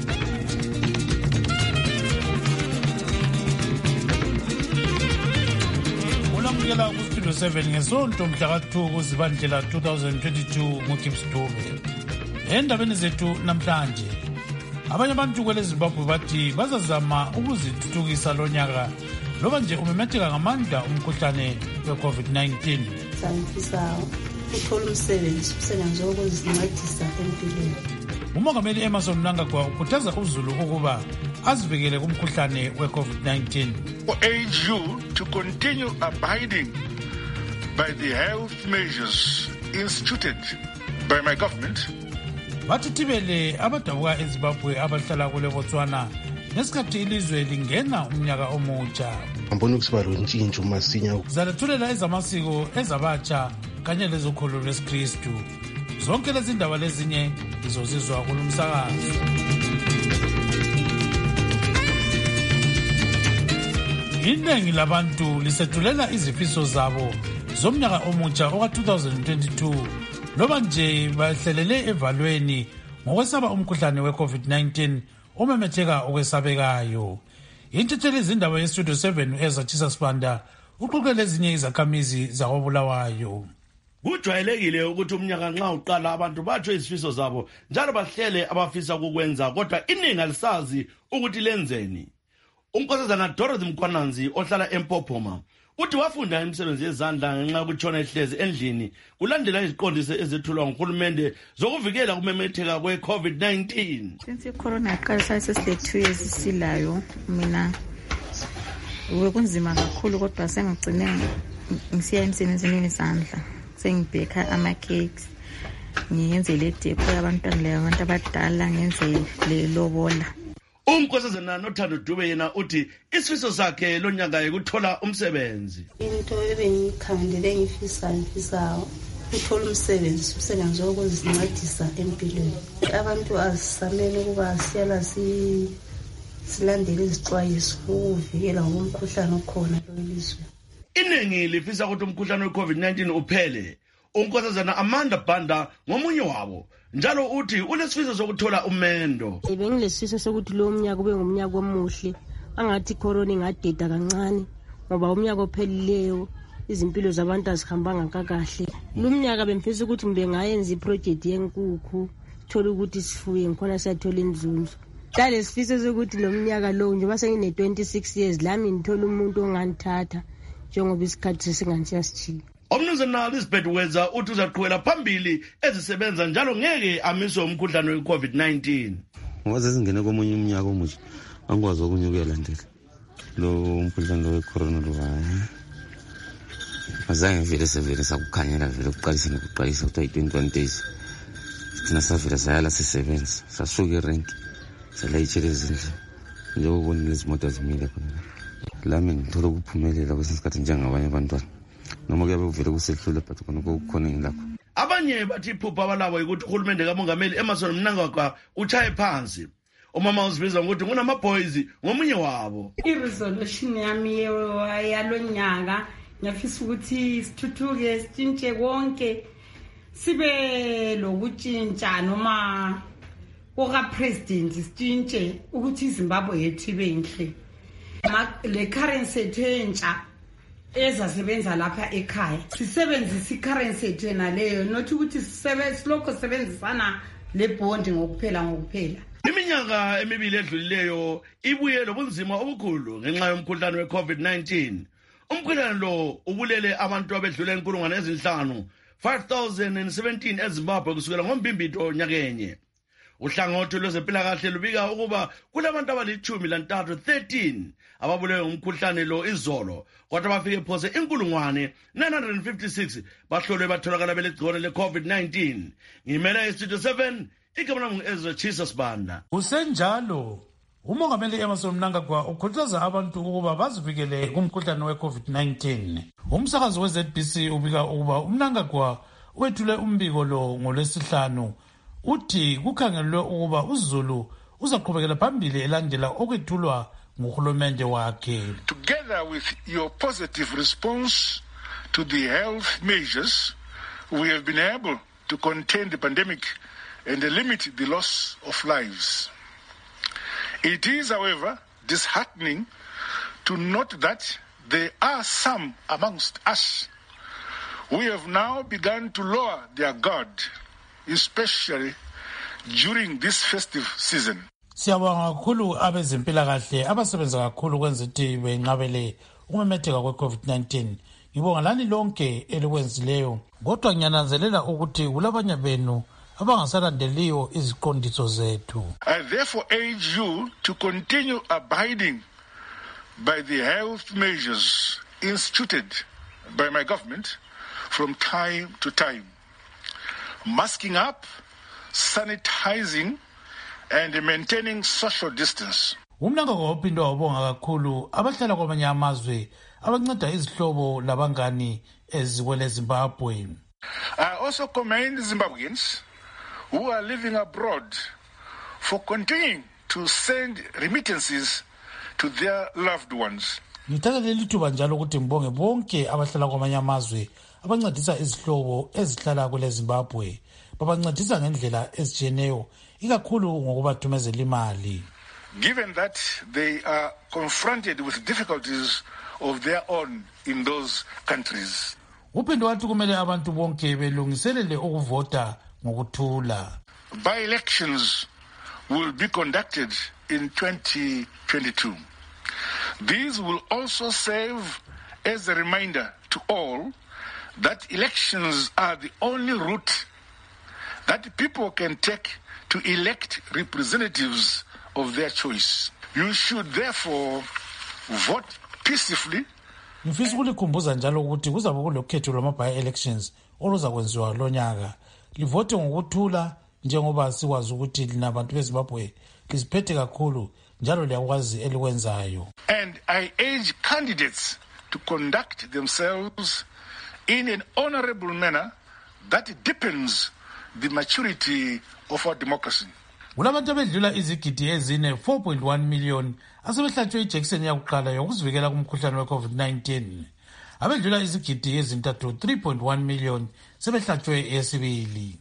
Ulamukela ku-Studio 7 ngesonto mhla ka-2 kuZibandlela 2022 nguGibbs Dube. Endabeni zethu namhlanje, abanye abantu kwele Zimbabwe bathi bazazama ukuzithuthukisa lonyaka loba nje umemetheka ngamandla umkhuhlane we-COVID-19. Sangifisa ukuthola umsebenzi wokuzincedisa empilweni. Umongameli Emmerson Mnangagwa ukhuthaza uZulu ukuba azivikele kumkhuhlane we-COVID-19. Urge you to continue abiding by the health measures instituted by my government. Bathi Tibele abadabuka eZimbabwe abahlala kule Botswana nesikhathi ilizwe lingena umnyaka omutsha. Ambona ukusiba lontshintsho masinya. Zalethulela ezamasiko ezabatsha kanye lezokholo lwesikristu. Zonke lezi ndaba lezinye izozizwa kulumsakazo. Iningi labantu lisethulela izifiso zabo zomnyaka omutsha oka-2022 loba nje bahlelele evalweni ngokwesaba umkhuhlane we-COVID-19 omemetheka okwesabekayo. Intetheli izindaba yeStudio 7 ezatshisa Sibanda uxoxe lezinye izakhamizi zakwabulawayo. Kujwayelekile ukuthi umnyaka nxa uqala abantu batsho izifiso zabo njalo bahlele abafisa ukukwenza, kodwa iningi alisazi ukuthi lenzeni. Unkosazana Dorothy Mkhwananzi ohlala eMpophoma uthi wafunda imisebenzi yezandla ngenxa yokutshona ehlezi endlini kulandela iziqondiso ezethulwa nguhulumende zokuvikela kumemetheka kwe-COVID-19. Since i-corona iqalisa sesile 2 years isilayo, mina bekunzima kakhulu kodwa sengigcine ngisiya emsebenzini wezandla. Sengibheka ama-cakes, ngiyenze le depo yabantwana labantu abadala, ngenze le lobola. Unkosazana Nothando Dube yena uthi isifiso sakhe lonyaka ukuthola umsebenzi. Into ebengikhandele ngifisa ukuthola umsebenzi wokuzincedisa empilweni. Abantu azisamele ukuba siyala silandele izixwayiso ukuvikela umkhuhlane okhona lelizwe. Iningi lifisa ukuthi umkhuhlane we-COVID-19 uphele. Unkosazana Amanda Banda ngomunye wabo njalo uthi unesifiso sokuthola umendo. Bengilesifiso sokuthi lo mnyaka ube ngumnyaka omuhle, angathi corona ingadeda kancane ngoba umnyaka ophelileyo izimpilo zabantu azihambanga kakahle. Lo mnyaka bemfisa ukuthi mbe ngayenza iproject yenkukhu, thola ukuthi sifuye ngikhona siyathola inzunzo. Dale sifiso sokuthi lo mnyaka lo nje base ngine 26 years lami ngithola umuntu ongangithatha njengoba isikhathi singanisiyasichila. Umnumzana Elizabeth Weza uthi uzaqhubela phambili ezisebenza njalo ngeke amiswe umkhuhlane we-COVID-19. Ngoba sesingene komunye umnyaka omutsha angikwazi ukunyukela ndlela lo umkhuhlane we-corona lo hayi. Azange vele sakukhanyela vele ukuqalisa nokuqalisa ukuthi 21 days. Thina savela sayala sisebenza sasuka erenki salayitshela ezindle njengobona izimoto zimile khona. Lami ngithola ukuphumelela kwesinye isikhathi njengabanye abantwana. Noma kuyabe kuvele kusehlule but khona kukhona ngilapho. Abanye bathi iphupha abalabo ukuthi uhulumende kamongameli Emmerson Mnangagwa uchaye phansi. Umama uzibiza ukuthi ngunama-boys ngomunye wabo. I-resolution yami yalonyaka ngiyafisa ukuthi sithuthuke sitshintshe konke sibe lokutshintsha noma oka-president sitshintshe ukuthi iZimbabwe yethu ibe inhle. Le currency yethu entsha ezasebenza lapha ekhaya sisebenzisa i-currency yethu naleyo not ukuthi silokho sebenzisana le bond ngokuphela. Iminyaka emibili edlulileyo ibuye lobunzima obukhulu ngenxa yomkhuhlane we-COVID-19. Umkhuhlane lo ubulele abantu abedlula 5,017 eZimbabwe kusukela ngoMbimbithi nyakenye. Uhlangothi lwezempilakahle lubika ukuba kulabantu abali-13 ababulewe ngumkhuhlane lo izolo, kodwa bafike phose 956 bahlolwe batholakala belegciwane le-COVID-19. Ngimela iStudio 7, igama lami ngu-Ezra Chisa Sibanda. Kusenjalo, uMongameli Emmerson Mnangagwa ukhuthaza abantu ukuba bazivikele kumkhuhlane we-COVID-19. Umsakazi we-ZBC ubika ukuba uMnangagwa wethule umbiko lo ngoLwesihlanu. Uthi kukhangelwe ukuba uZulu uzaqhubekela phambili elandela okwethulwa nguhulumende wakhe. Together with your positive response to the health measures, we have been able to contain the pandemic and limit the loss of lives. It is, however, disheartening to note that there are some amongst us who have now begun to lower their guard, especially during this festive season. Siyabonga kakhulu abezempilakahle abasebenza kakhulu kwenza ukuthi benqabele ukumemetheka kwe-COVID-19. Ngibonga lani lonke elikwenzileyo, kodwa ngiyananzelela ukuthi kulabanye benu abangasalandeliyo iziqondiso zethu. I therefore urge you to continue abiding by the health measures instituted by my government from time to time. Masking up, sanitizing, and maintaining social distance. Umnangagwa uphinde wabonga kakhulu abahlala kwamanye amazwe abanceda izihlobo labangani ezikwele Zimbabwe. I also commend Zimbabweans who are living abroad for continuing to send remittances to their loved ones. Ngithatha leli thuba njalo ukuthi ngibonge bonke abahlala kwamanye amazwe abancedisa izihlobo ezihlala kule Zimbabwe. Babancedisa ngendlela ezijeneyo, ikakhulu ngokubathumezela imali. Given that they are confronted with difficulties of their own in those countries. Uphinde wathi kumele abantu bonke belungiselele ukuvota ngokuthula. By-elections will be conducted in 2022. These will also serve as a reminder to all that elections are the only route that people can take to elect representatives of their choice. You should therefore vote peacefully. Ngifisa ukulikhumbuza njalo ukuthi kuzabe kulokhetho lwama-by-elections oluzakwenziwa lonyaka. Livote ngokuthula njengoba sikwazi ukuthi lina bantu beZimbabwe liziphethe kakhulu njalo liyakwazi elikwenzayo. And I urge candidates to conduct themselves in an honorable manner that deepens the maturity of our democracy. Kulabantu abedlula izigidi ezine 4.1 million asebehlatshwe ijekiseni yakuqala yokuzivikela kumkhuhlane we-COVID-19. Abedlula izigidi ezintathu 3.1 million sebehlatshwe eyesibili.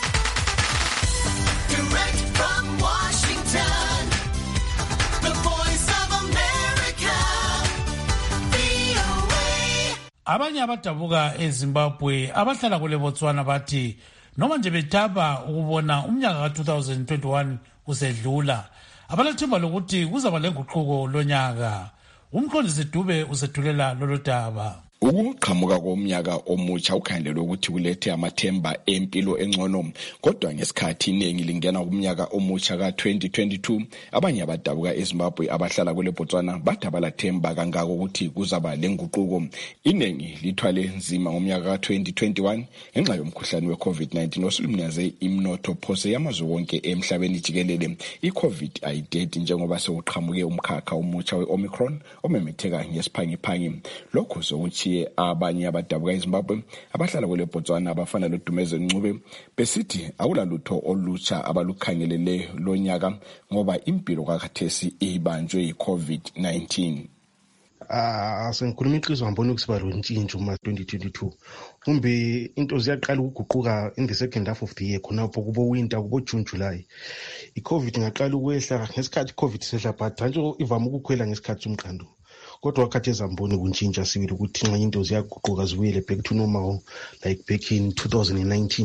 Abanye abadabuka eZimbabwe abahlala kule Botswana bathi noma nje betaba ukubona umnyaka ka-2021 usedlula, abalethemba lokuthi kuzaba lenguquko lonyaka. Umqondisi Dube usethulela lolo daba. Ukuqhamuka komnyaka omutsha ukhangelwe ukuthi kulethe amathemba empilo engcono, kodwa ngesikhathi iningi lingena kumnyaka omutsha ka-2022 abanye abadabuka eZimbabwe abahlala kule Botswana bathi abalathemba kangako ukuthi kuzaba lenguquko. Iningi lithwale nzima ngomnyaka ka-2021 ngenxa yomkhuhlane we-COVID-19 osulumnyaze imnotho phose yamazwe wonke emhlabeni jikelele. I-COVID ayidedi njengoba sekuqhamuke umkhakha omutsha we-Omicron omemetheka ngesiphangiphangi. Lokho sokuthi abanye abadabuka eZimbabwe abahlala kule Botswana abafana loDumeze Ncube besithi akulalutho olutsha abalukhangelele lonyaka ngoba impilo kakhathesi ibanjwe yi-COVID-19. Sengikhuluma iqiniso ngibona ukusiba lontshintsho ma 2022. Kumbe into ziyaqala ukuguquka in the second half of the year khonapho kubo winter kubo June July. I-COVID ingaqala ukwehla ngesikhathi i-COVID sehla but nje ivama ukukhwela ngesikhathi somqando. Kodwa wakhathi ezamboni kuntshintsha sibili ukuthi nxa into ziyaguquka zibuyele back to normal like back in 2019.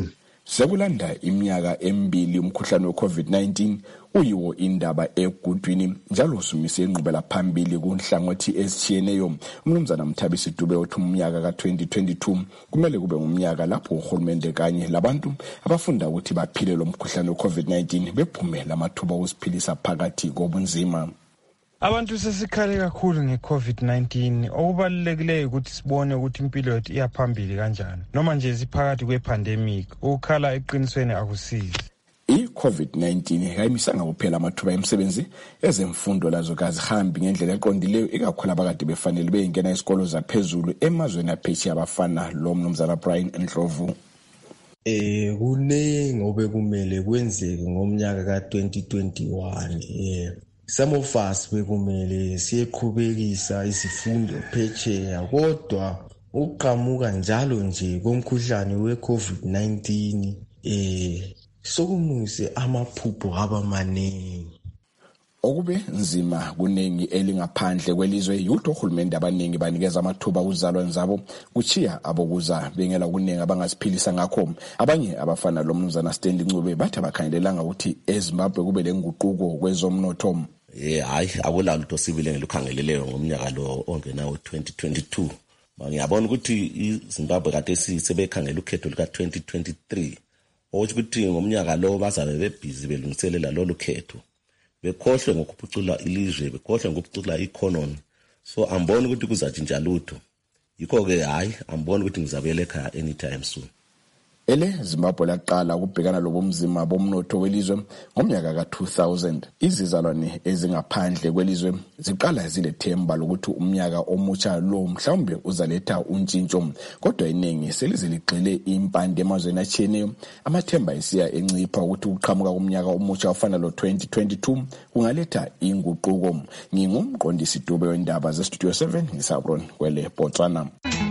Sekulanda iminyaka emibili umkhuhlane we-COVID-19 uyiwo indaba egudwini njalo usumise inqubela phambili kunhlangothi ezitshiyeneyo. Umnumzana Mthabisi Dube uthi umnyaka ka-2022 kumele kube ngumnyaka lapho uhulumende kanye labantu abafunda ukuthi baphile lo mkhuhlane we-COVID-19 bephume lamathuba okuziphilisa phakathi kobunzima. Abantu sesikhale kakhulu nge-COVID-19 okubalulekileyo ukuthi sibone ukuthi impilo yethu iyaphambili kanjani noma nje siphakathi kwe-pandemic. Ukukhala eqinisweni akusizi. I-COVID-19 kayimisanga kuphela amathuba emisebenzi, ezemfundo lazo kazihambi ngendlela eqondileyo, ikakhulu abakade befanele beyingena isikolo zaphezulu emazweni aphesheya abafana lo Mnumzana Brian Ndlovu. Kuningi obekumele kwenzeke ngomnyaka ka-2021. Some of us bekumele siyeqhubekisa izifundo phesheya, kodwa uqhamuka njalo nje komkhuhlane we-COVID-19 sokumuse amaphupho abamaningi. Okube nzima kuningi elingaphandle kwelizwe yutho uhulumende abaningi banikeza amathuba uzalwane zabo kuchiya abokuza bengela kuningi abangaziphilisa ngakho. Abanye abafana lo Mnumzana Stanley Ncube bathi abakhangelelanga ukuthi eZimbabwe kube lenguquko kwezomnotho. Hayi akula lutho sibile ngelukhangeleleyo ngomnyaka lo ongenawo 2022. Ngiyabona ukuthi iZimbabwe kade sisebekhangela ukhetho luka 2023. Okusho ukuthi ngomnyaka lo bazabe bebhizi belungiselela lolu khetho. Bekhohlwe ngokuphucula ilizwe, bekhohlwe ngokuphucula economy. So ambona ukuthi kuzatshintsha lutho. Yikho ke hayi ambona ukuthi ngizabuyela ekhaya anytime soon. Zimbabwe laqala ukubhekana lobumzima bomnotho welizwe ngomnyaka ka-2000. Izizalwane ezingaphandle kwelizwe ziqala zilethemba lokuthi umnyaka omutsha lo mhlawumbe uzaletha untshintsho, kodwa iningi seliziligxile impande emazweni atshiyeneyo. Amathemba esiya encipha ukuthi ukuqhamuka komnyaka omutsha ofana lo 2022 kungaletha inguquko. Ngingumqondisi Dube wendaba zeStudio 7 ngisabron kwele Botswana.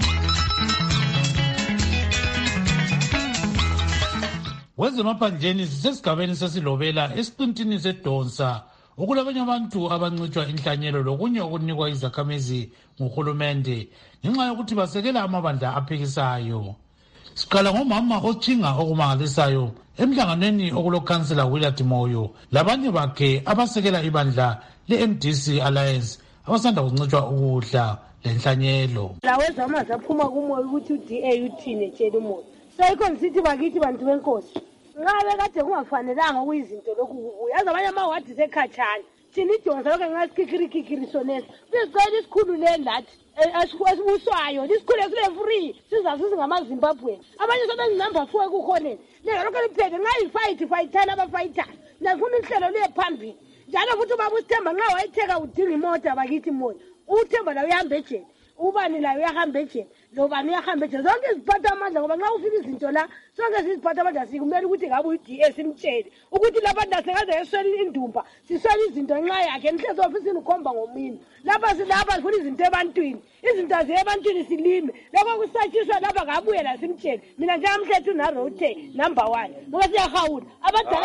Kwezemaphandleni sisesigabeni sesilobela esiqintini sedonsa okulabanye abantu abancitshwa inhlanyelo lokunye okunikwa izakhamizi nguhulumende ngenxa yokuthi basekela amabandla aphikisayo. Siqala ngomama othinga okumangalisayo emhlanganweni okulokhansela Willard Moyo labanye bakhe abasekela ibandla le-MDC Alliance abasanda kuncitshwa ukudla lenhlanyelo. Laweza amazi aphuma kumoya ukuthi uDA uthini etshela umoya. Sayikho ngisithi bakithi bantu benkosi. Ngabe kade kungafanelanga kuyizinto lokhu kubuya. Yazi abanye amawadi sekhatshana. Thina idonsa lokho ngasikikirikikiri sonesa. Sizicela isikhululeni lathi. Asibuswayo lisikhule sile free sizasize ngamaZimbabwe. Abanye sebenzinamba fuwe kukhoneni. Lelo lokho liphele fightana abafightana. Nafuna ihlelo lephambili. Njalo futhi ubaba uSithemba nxa wayitheka udinga imoto bakithi imoto. uThemba la uyahamba ejele, ubani la uyahamba ejele, lobani uyahamba ejele. Zonke iziphatha amandla ngoba nxa ufika izinto la sonke siziphatha amandla sikumele ukuthi ngabe uDA simtshele ukuthi labantu asengaze eswele indumba siswele izinto nxa yakhe emhlezi ofisini ukhomba ngomini lapha silapha sifuna izinto ebantwini, izinto ebantwini silime lokho kusatshiswa lapha ngabuye la simtshele mina njengamhlethu na rote number 1 ngoba siyahawula abadala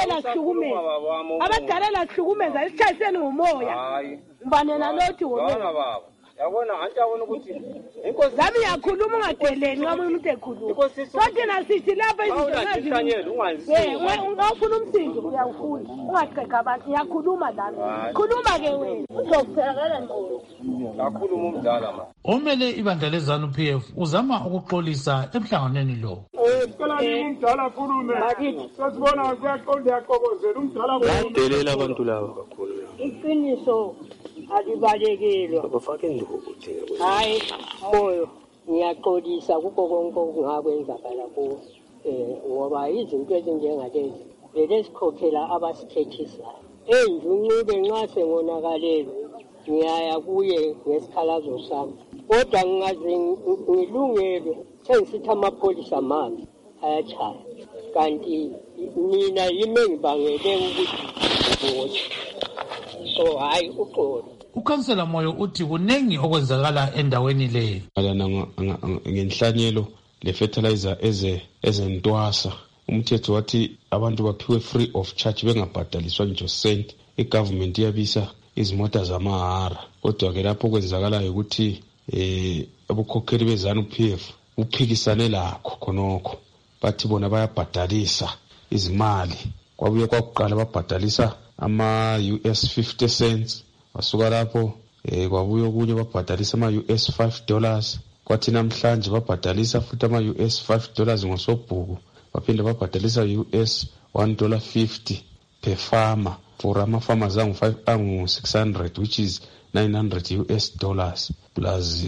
sihlukumeza isitshayiseni ngomoya mbanena lothi wona yabona anti abona ukuthi inkosi zami yakhuluma ungadeleni ngoba umuntu ekhuluma sonke nasithi lapha izinto ngazihlanyela ungafuna umsindo uyawufuna ungaqeka abantu yakhuluma lami khuluma ke wena uzokuthelakala ngqondo yakhuluma umdala ma omele ibandla lezanu PF uzama ukuxolisa emhlanganweni lo sicela umdala akhulume sasibona kuyaqonda yaqokozela umdala adelela abantu laba kakhulu iqiniso alibalekile abafake ndukuthi hayi moyo ngiyaxolisa kukho konke okungakwenzakala kuwo ngoba izinto ezinjengalezi vele sikhokhela abasikhethisayo Ncube nxa sengonakalelwe ngiyaya kuye ngesikhalazo sami kodwa ngingaze ngilungele sengisithi amapholisa manje ayachaya kanti mina yime ngibangele ukuthi so hayi uxolo. Ukhansela Moyo uthi kunengi okwenzakala endaweni le. Ngenhlanyelo le fertilizer ezentwasa umthetho wathi abantu baphiwe free of charge bengabhadaliswa nje cent. Igovernment iyabisa izimota zamahara kodwa ke lapho kwenzakalayo ukuthi abukhokheli bezanu PF uphikisane lakho khonokho bathi bona bayabhadalisa izimali. Kwabuye kwakuqala babhadalisa ama-US 50 cents, basuka lapho kwabuye okunye babhadalisa ama-US $5, kwathi namhlanje babhadalisa futhi ama-US $5 ngosobhuku, baphinde babhadalisa US $1.50 per farmer for ama-farmers angu-600, which is $900 plus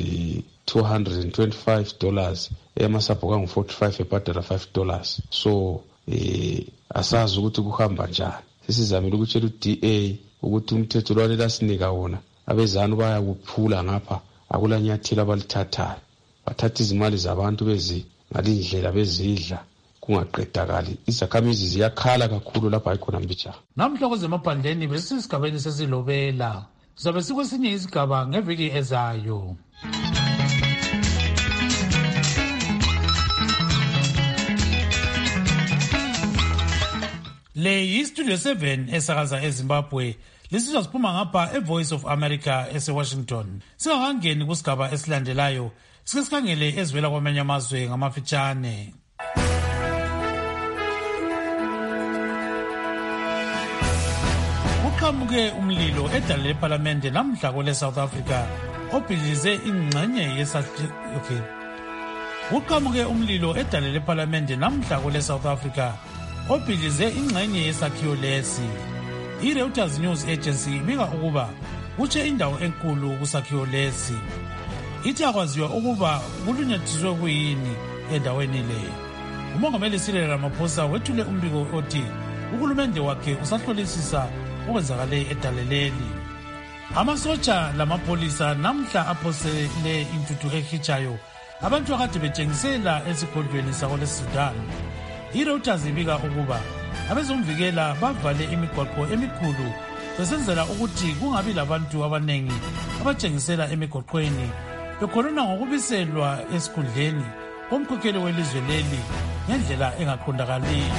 $225 emasabhuku angu-45 ebhadala $5. So asazi ukuthi kuhamba njani. Sisizamile ukutshela u-DA ukuthi umthetho lwalela sinika wona abezanu bayakuphula ngapha, akulanyathela abalithathayo, bathatha izimali zabantu ngalindlela bezidla kungaqedakali. Izakhamizi ziyakhala kakhulu lapha ayikhona mbijana. Namhla kwezemaphandleni besisigabeni sesilobela, sizabe sikwesinye isigaba ngeviki ezayo. Le yi-Studio 7 esakaza eZimbabwe. Lisizwa siphuma ngapha eVoice of America eseWashington. Singakangeni kusigaba esilandelayo, sike sikhangele ezivela kwamanye amazwe ngamafitshane. Kuqhamuke umlilo edale lephalamende namhla kwele South Africa obhidlize ingxenye Kuqhamuke umlilo edale lephalamende namhla kwele South Africa obhidlize ingxenye yesakhiwo lesi. I-Reuters News Agency ibika ukuba kutshe indawo enkulu kusakhiwo lesi. Ithi akwaziwa ukuba kulunyathiswe kuyini endaweni le. Umongameli Cyril Ramaphosa wethule umbiko othi uhulumende wakhe usahlolisisa okwenzakale edaleleli. Amasotsha lamapolisa namhla aphosele intuthu ehichayo abantu akade betshengisela esigodlweni sakwele-Sudan. I-Reuters ibika ukuba abezomvikela bavale imigwaqo emikhulu besenzela ukuthi kungabi labantu abanengi abatshengisela emigoqweni, bekhuluma ngokubiselwa esikhundleni komkhokheli welizwe leli ngendlela engaqondakaliyo.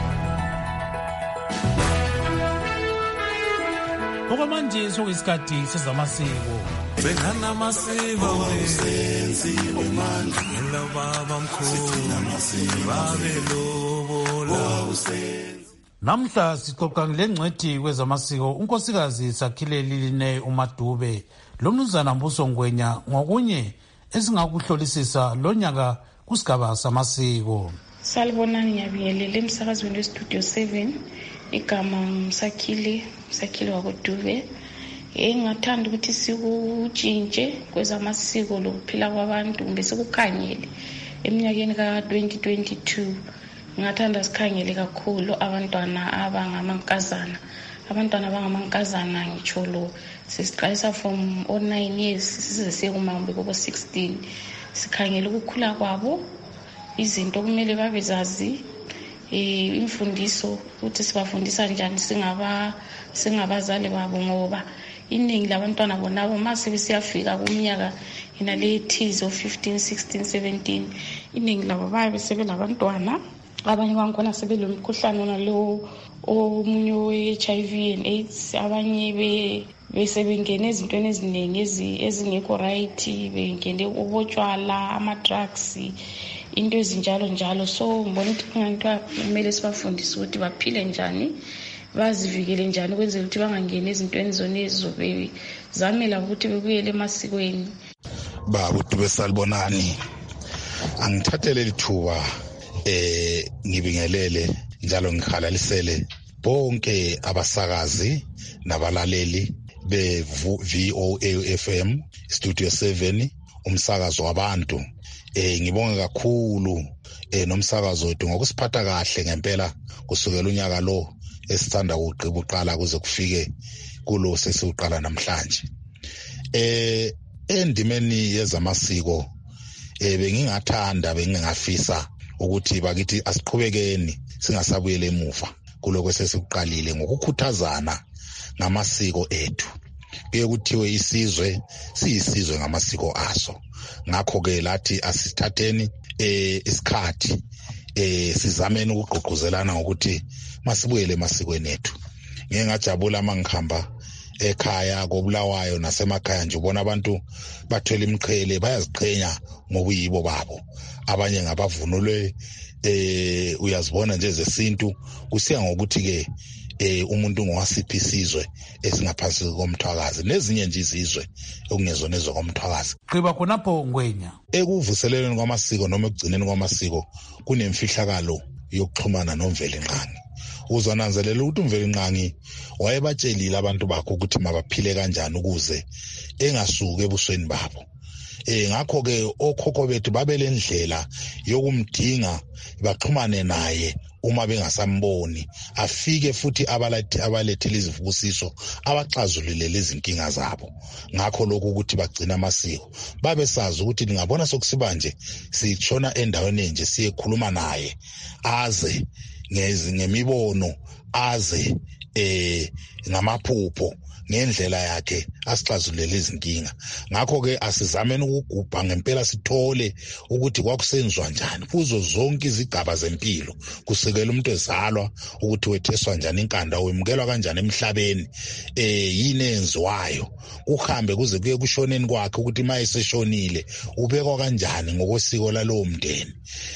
Okwamanje sokuyisikhathi sezamasiko. Bengana masiko senzi umandla ngelo baba mkhulu babelobola usenzi. Namhla sixoxa ngengcwethi kwezamasiko unkosikazi Sakhile Liline uMadube lomnumzana Mbuso Ngwenya ngokunye esingakuhlolisisa lonyaka kusigaba samasiko. Salibonani, ngiyabingelela emsakazweni weStudio 7. Igama Sakhile wakoDube. Ngathanda ukuthi sikutshintshe kwezamasiko lokuphila kwabantu kumbe sikukhangele eminyakeni ka-2022. Ngathanda sikhangele kakhulu abantwana abangamankazana. Abantwana abangamankazana ngitsho lo sisiqalisa from 9 years size siye kumambe kobo 16. Sikhangele ukukhula kwabo, izinto kumele babezazi, imfundiso ukuthi sibafundisa njani singabazali babo, ngoba iningi labantwana bonabo mase besiyafika kumnyaka inale thizo 15, 16, 17, iningi labo babe sebelabantwana. Abanye bankona sebelomkhuhlane onalo omunye we-HIV and AIDS, abanye besebengene ezintweni eziningi ezingekho right, bengene ubotshwala, ama-drugs, into ezinjalo njalo. So ngibona ukuthi kungathiwa kumele sibafundise ukuthi baphile njani, bazivikele njani ukwenzela ukuthi bangangeni ezintweni zonezo, bezamela ukuthi bebuyele emasikweni. Baba uDube Salibonani, angithathele lithuba ngibingelele njalo ngihalalisele bonke abasakazi nabalaleli be-VOA FM Studio 7 umsakazo wabantu. Ngibonga kakhulu nomsakazo wethu ngokusiphatha kahle ngempela kusukela unyaka lo esithanda ukuqala kuze kufike kulo sesiuqala namhlanje. Endimeni yezamasiko bengingafisa ukuthi bakithi asiqhubekeni singasabuyele emuva kuloko sesikuqalile ngokukhuthazana ngamasiko ethu. Kuye kuthiwe isizwe siyisizwe ngamasiko aso. Ngakho ke lathi asithatheni isikhathi sizameni ukugqugquzelana ngokuthi masibuyele emasikweni ethu. Ngeke ngajabula mangihamba ekhaya koBulawayo nasemakhaya nje ubona abantu bathwele imqhele bayaziqhenya ngobuyibo babo, abanye ngabavunulwe uyazibona nje zesintu, kusiya ngokuthi ke umuntu ngowasiphi isizwe esingaphansi komthwakazi, nezinye nje izizwe okungezona ezokomthwakazi. Qiba khonapho Ngwenya, ekuvuselelweni kwamasiko noma ekugcineni kwamasiko kunemfihlakalo yokuxhumana noMvelinqangi. Uzonanzelela ukuthi uMvelinqangi wayebatshelile abantu bakhe ukuthi mabaphile kanjani ukuze engasuki ebusweni babo. Ngakho ke okhokho bethu babelendlela yokumdinga baxhumane naye uma bengasamboni, afike futhi abalethele izivusiso abaxazulule lezi inkinga zabo. Ngakho lokhu ukuthi bagcina amasiko, babesazi ukuthi ngabona sokusiba nje sitshona endaweni enje siyekhuluma naye, aze ngemibono, aze ngamaphupho, ngendlela yakhe asixazulele izinkinga. Ngakho ke asizameni ukugubha ngempela, sithole ukuthi kwakusenziwa njani kuzo zonke izigaba zempilo, kusekela umuntu ezalwa ukuthi wetheswa njani inkanda, wemukelwa kanjani emhlabeni, yini enziwayo, uhambe kuze kuye kushoneni kwakhe ukuthi mayeseshonile ubekwa kanjani ngokwesiko lalowo mndeni.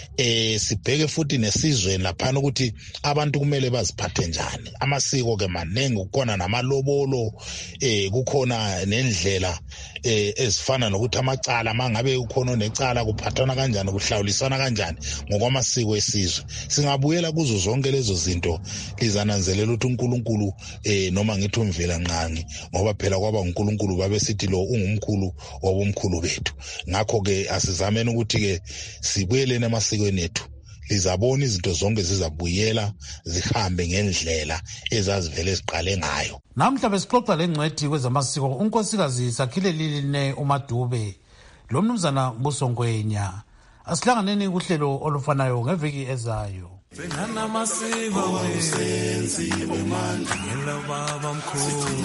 Sibheke futhi nesizweni laphana ukuthi abantu kumele baziphathe njani. Amasiko ke manengi, kukhona namalobolo, kukhona nendlela ezifana nokuthi amacala mangabe ukhona onecala kuphathana kanjani, kuhlawulisana kanjani ngokwamasiko esizwe. Singabuyela kuzo zonke lezo zinto, lizananzelela ukuthi uNkulunkulu noma ngithi uMvelinqangi, ngoba phela kwaba uNkulunkulu babesithi lo ungumkhulu wabomkhulu bethu. Ngakho ke asizameni ukuthi ke sibuyeleni emasikweni ethu, lizabona izinto zonke zizabuyela zihambe ngendlela ezazivele ziqale ngayo. Namhla besixoxa lengcwethi kwezamasiko unkosikazi Sakhile Liline uMadube lo mnumzana Mbuso Ngwenya. Asihlanganeni kuhlelo olufanayo ngeviki ezayo. Singana masiko senziwe manje ngelo baba mkhulu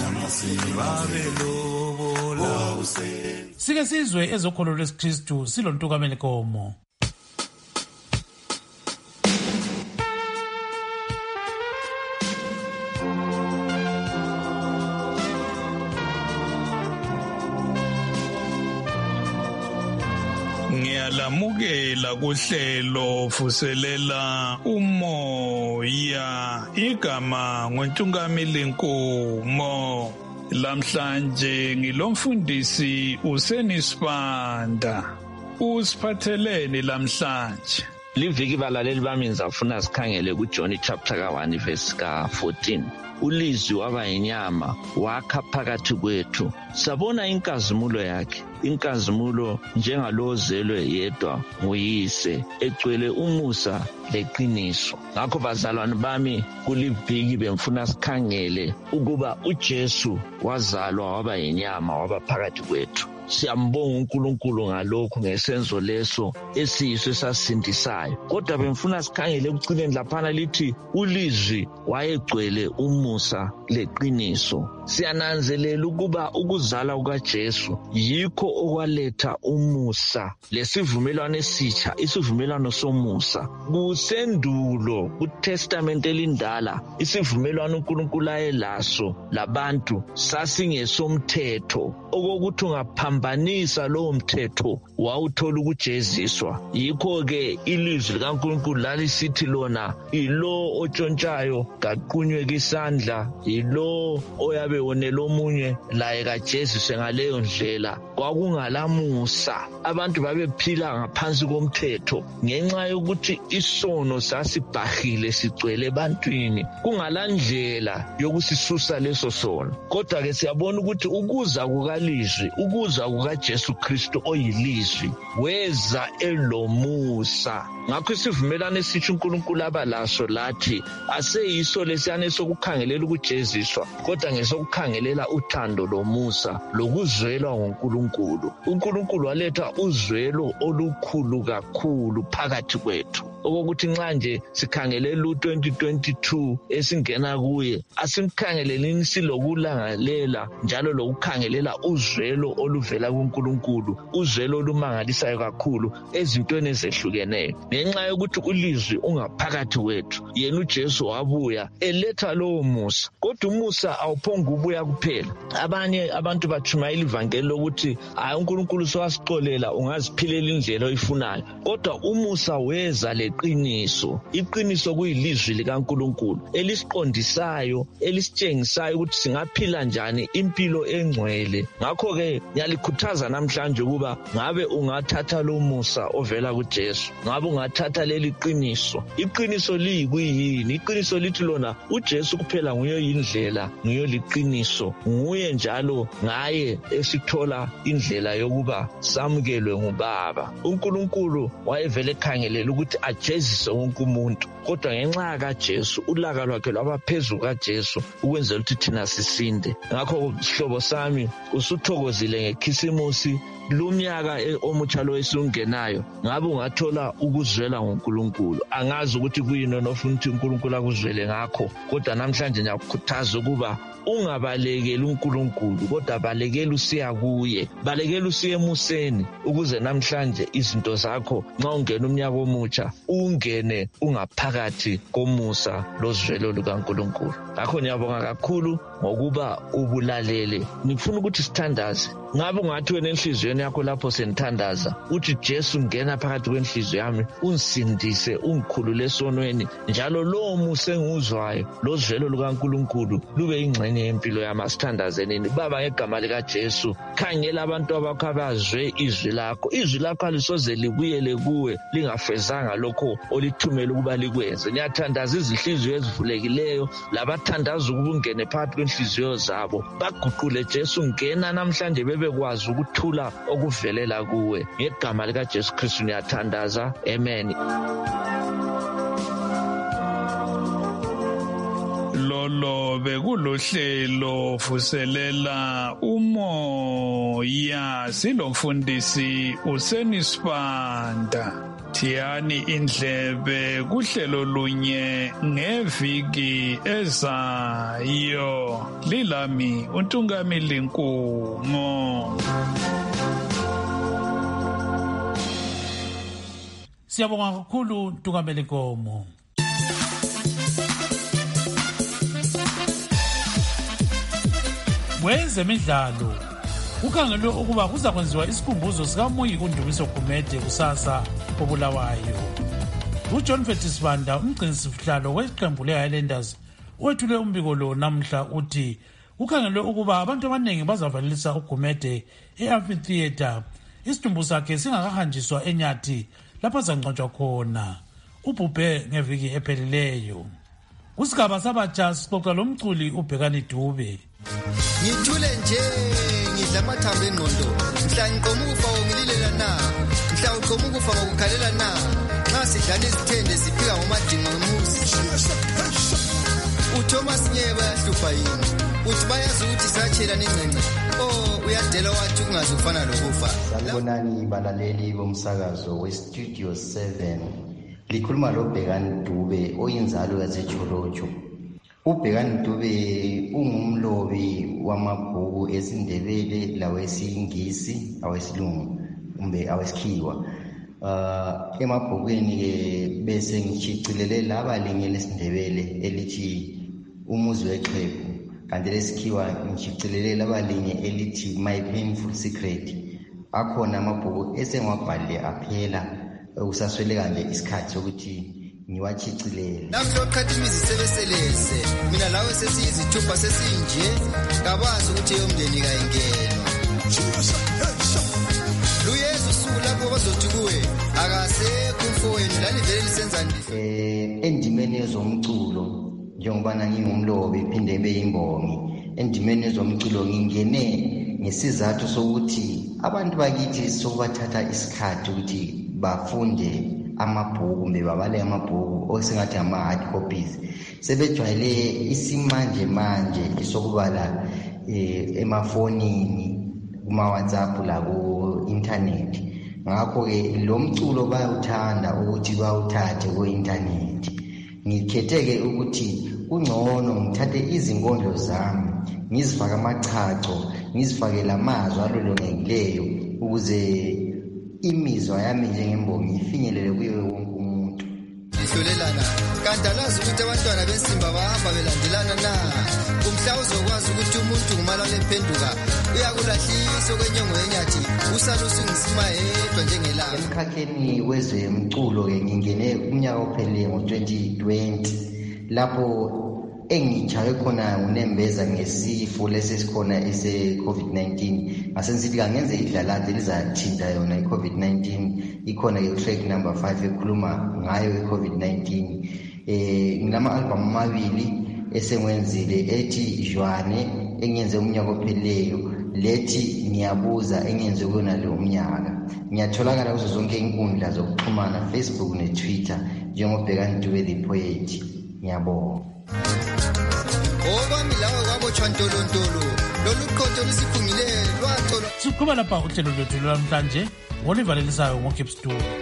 babelobola. Sike sizwe ezokholo lwesikristu silontukameni komo. Ngiyalamukela kuhlelo vuselela umoya, igama ngoNtungamili Nkomo. Lamhlanje ngilomfundisi uSenisibanda. Usiphatheleni lamhlanje? Liviki balaleli bami ngizafuna sikhangele kuJohn chapter ka1 verse ka14. Ulizwi waba inyama wakha phakathi kwethu, sabona inkazimulo yakhe, inkazimulo njengalozelwe yedwa nguyise, egcwele umusa leqiniso. Ngakho bazalwane bami, kuliviki bengifuna sikhangele ukuba uJesu wazalwa waba inyama waba phakathi kwethu. Siyambonga uNkulunkulu ngalokho, ngesenzo leso esiyiso esasindisayo. Kodwa bengifuna sikhangele ekucineni laphana lithi ulizwi wayegcwele umusa leqiniso. Siyananzelela ukuba ukuzala kukaJesu yikho okwaletha umusa lesivumelwano esitsha, isivumelwano somusa. Kusendulo kuTestament elindala isivumelwano uNkulunkulu ayelaso labantu sasingesomthetho, okokuthi ungaphambanisa lowo mthetho wawuthola ukujeziswa. Yikho ke ilizwi likaNkulunkulu lalisithi lona ilo otshontshayo kaqunywe kisandla, ilo oyabe wonela omunye laye kajeziswe ngaleyo ndlela. Kwakungalamusa, abantu babephila ngaphansi komthetho ngenxa yokuthi isono sasibhahile sigcwele ebantwini, kungalandlela yokusisusa leso sono. Kodwa ke siyabona ukuthi ukuza kukalizwi, ukuza kukaJesu Kristu oyilizwi, weza elomusa. Ngakho isivumelwano esitsho uNkulunkulu abalaso lathi aseyiso lesiyane sokukhangelela ukujeziswa, kodwa ngesokukhangelela uthando lomusa lokuzwelwa ngoNkulunkulu. uNkulunkulu waletha uzwelo olukhulu kakhulu phakathi kwethu. okokuthi nxa nje sikhangelela u-2022 esingena kuye asimkhangelelini silokulangalela njalo lokukhangelela uzwelo oluvela kuNkulunkulu, uzwelo olumangalisayo kakhulu ezintweni ezehlukeneyo. Ngenxa yokuthi ulizwi ungaphakathi wethu, yena uJesu wabuya eletha lowo musa. Kodwa umusa awuphonga ubuya kuphela. Abanye abantu batshumayela ivangeli lokuthi hayi uNkulunkulu sowasixolela ungaziphilela indlela oyifunayo. Kodwa umusa weza leqiniso. Iqiniso kuyilizwi likaNkulunkulu elisiqondisayo, elisitshengisayo ukuthi singaphila njani impilo engcwele. Ngakho ke ngiyalikhuthaza namhlanje ukuba ngabe ungathatha lo musa ovela kuJesu, ngabe ungathatha leli qiniso. Iqiniso liyini? Iqiniso lithi lona uJesu kuphela nguye indlela, nguye liqiniso, nguye njalo ngaye esithola indlela yokuba samukelwe nguBaba. uNkulunkulu wayevele ekhangelela ukuthi ajezise wonke umuntu, kodwa ngenxa kaJesu ulaka lwakhe lwabaphezulu kaJesu ukwenzela ukuthi thina sisinde. Ngakho sihlobo sami usuthokozile ngekhisimusi lumnyaka omutsha lo esungenayo, ngabe ungathola ukuzwela ngoNkulunkulu. Angazi ukuthi kuyini onofuna ukuthi uNkulunkulu akuzwele ngakho, kodwa namhlanje ngiyakukhuthaza ukuba ungabalekeli uNkulunkulu, kodwa balekela usiya kuye, balekela usiya emuseni, ukuze namhlanje izinto zakho nxa ungena umnyaka omutsha ungene ungaphakathi komusa lozwelo lukaNkulunkulu. Ngakho ngiyabonga kakhulu ngokuba ubulalele. Ngifuna ukuthi sithandaze. Ngabe ungathi wena enhliziyweni yakho lapho senithandaza uthi Jesu ngena phakathi kwenhliziyo yami, unsindise, ungikhulule esonweni, njalo lowo musa enguzwayo lozwelo lukaNkulunkulu lube ingxenye yempilo yami. Asithandazeni Baba ngegama likaJesu. Khangela abantu abakho abazwe izwi lakho. Izwi lakho alisoze libuyele kuwe lingafezanga lokho olithumela ukuba likwenze. Ngiyathandaza izinhliziyo ezivulekileyo, labathandaza ukuba ungene phakathi kwenhliziyo zabo, baguqule Jesu, ngena namhlanje bebekwazi ukuthula okuvelela kuwe. Ngegama likaJesu Kristu ngiyathandaza. Amen. Lolo bekulohlelo vuselela umoya, silomfundisi uSenisibanda. Thiyani indlebe kuhlelo lunye ngeviki ezayo. Lilami uNtungamili Nkungo. Siyabonga kakhulu Ntungamili Nkomo. Wezemidlalo kukhangelwe ukuba kuza kwenziwa isikhumbuzo sikaMuyi uNdumiso Gumede kusasa koBulawayo. uJohn Fetisibanda, umgcinisihlalo weqembu leHighlanders, wethule umbiko lo namhla uthi kukhangelwe ukuba abantu abaningi bazavalelisa uGumede eAmphitheatre isidumbu sakhe singakahanjiswa eNyathi lapho azangcwatshwa khona. Ubhubhe ngeviki ephelileyo. Kusigaba sabatsha sixoxa lomculi uBhekani Dube. Ngithule nje ngidla amathambo engqondo, mhla ngiqoma ukufa ngililela na, mhla uqoma ukufa ngokukhalela na, nxa sidlala izithende siphika ngomadingo nomusi. uThomas Nyeba yahlupha yini, uthi bayazi ukuthi satshela nengcence, uyadela wathi kungazi ufana lokufa. Sanibonani balaleli bomsakazo weStudio 7, likhuluma loBhekani Dube oyinzalo yaseCholocho. uBhekani Dube ungumlobi wamabhuku esindebele lawesingisi, awesilungu kumbe awesikhiwa. Emabhukweni ke bese ngichicilele laba linye lesindebele elithi umuzi wexhegu, kanti lesikhiwa ngichicilele laba linye elithi My Painful Secret. Akhona amabhuku esengwabhalile aphela, usasweleka nje isikhathi sokuthi ngiwachicilele. Namhlokhathi imizisebeselese mina lawe sesiyizithupha sesinje, kabazi ukuthi yomndeni kayingenwa. Luyezu usuku lapho bazothi kuwe akasekho umfowenu lalivele lisenzani. Endimeni yezomculo njengobana ngingumlobi phinde beyimbongi, endimeni yezomculo ngingene ngesizathu sokuthi abantu bakithi sokubathatha isikhathi ukuthi bafunde amabhuku kumbe babale amabhuku osingathi ama-hard copies. Sebejwayele isimanje manje isokubala emafonini, kuma-WhatsApp la ku-internet. ngakho-ke lo mculo bayawuthanda ukuthi bawuthathe ku-inthanethi. Ngikhethe-ke ukuthi kungcono ngithathe izinkondlo zami ngizifake amachacho, ngizifake lamazwi alolongekileyo ukuze imizwa yami njengembongi ifinyelele kuyo wonke umuntu. Ihlolelana kanti alazi ukuthi abantwana besimba bahamba belandelana na? Kumhla uzokwazi ukuthi umuntu ngumalwane ephenduka uyakulahlisa okwenyongo yenyathi usala usingisima yedwa njengelanga. Emkhakheni wezemculo-ke ngingene umnyaka ophelele ngo-2020 lapho engitshaye khona unembeza ngesifo lesesikhona ese-COVID-19. Ngasengisithi kangenze idlalathi elizathinta yona i-COVID-19. Ikhona-ke track number 5 ekhuluma ngayo i-COVID-19. Ngilama-albhamu amabili esengwenzile, ethi Jwane engiyenze umnyaka opheleleyo, lethi Ngiyabuza engiyenze kuyona lo umnyaka. Ngiyatholakala kuzo zonke inkundla zokuxhumana, Facebook ne-Twitter njengobhekani Dube the Poet. Ngiyabonga. Okwami lawe kwabotshwa ntolontolo lolu qotho lusiphungile lwacolo. Siqhubela lapha uhlelo lwethu lwamhlanje ngolivalisayo ngoGibs Dube.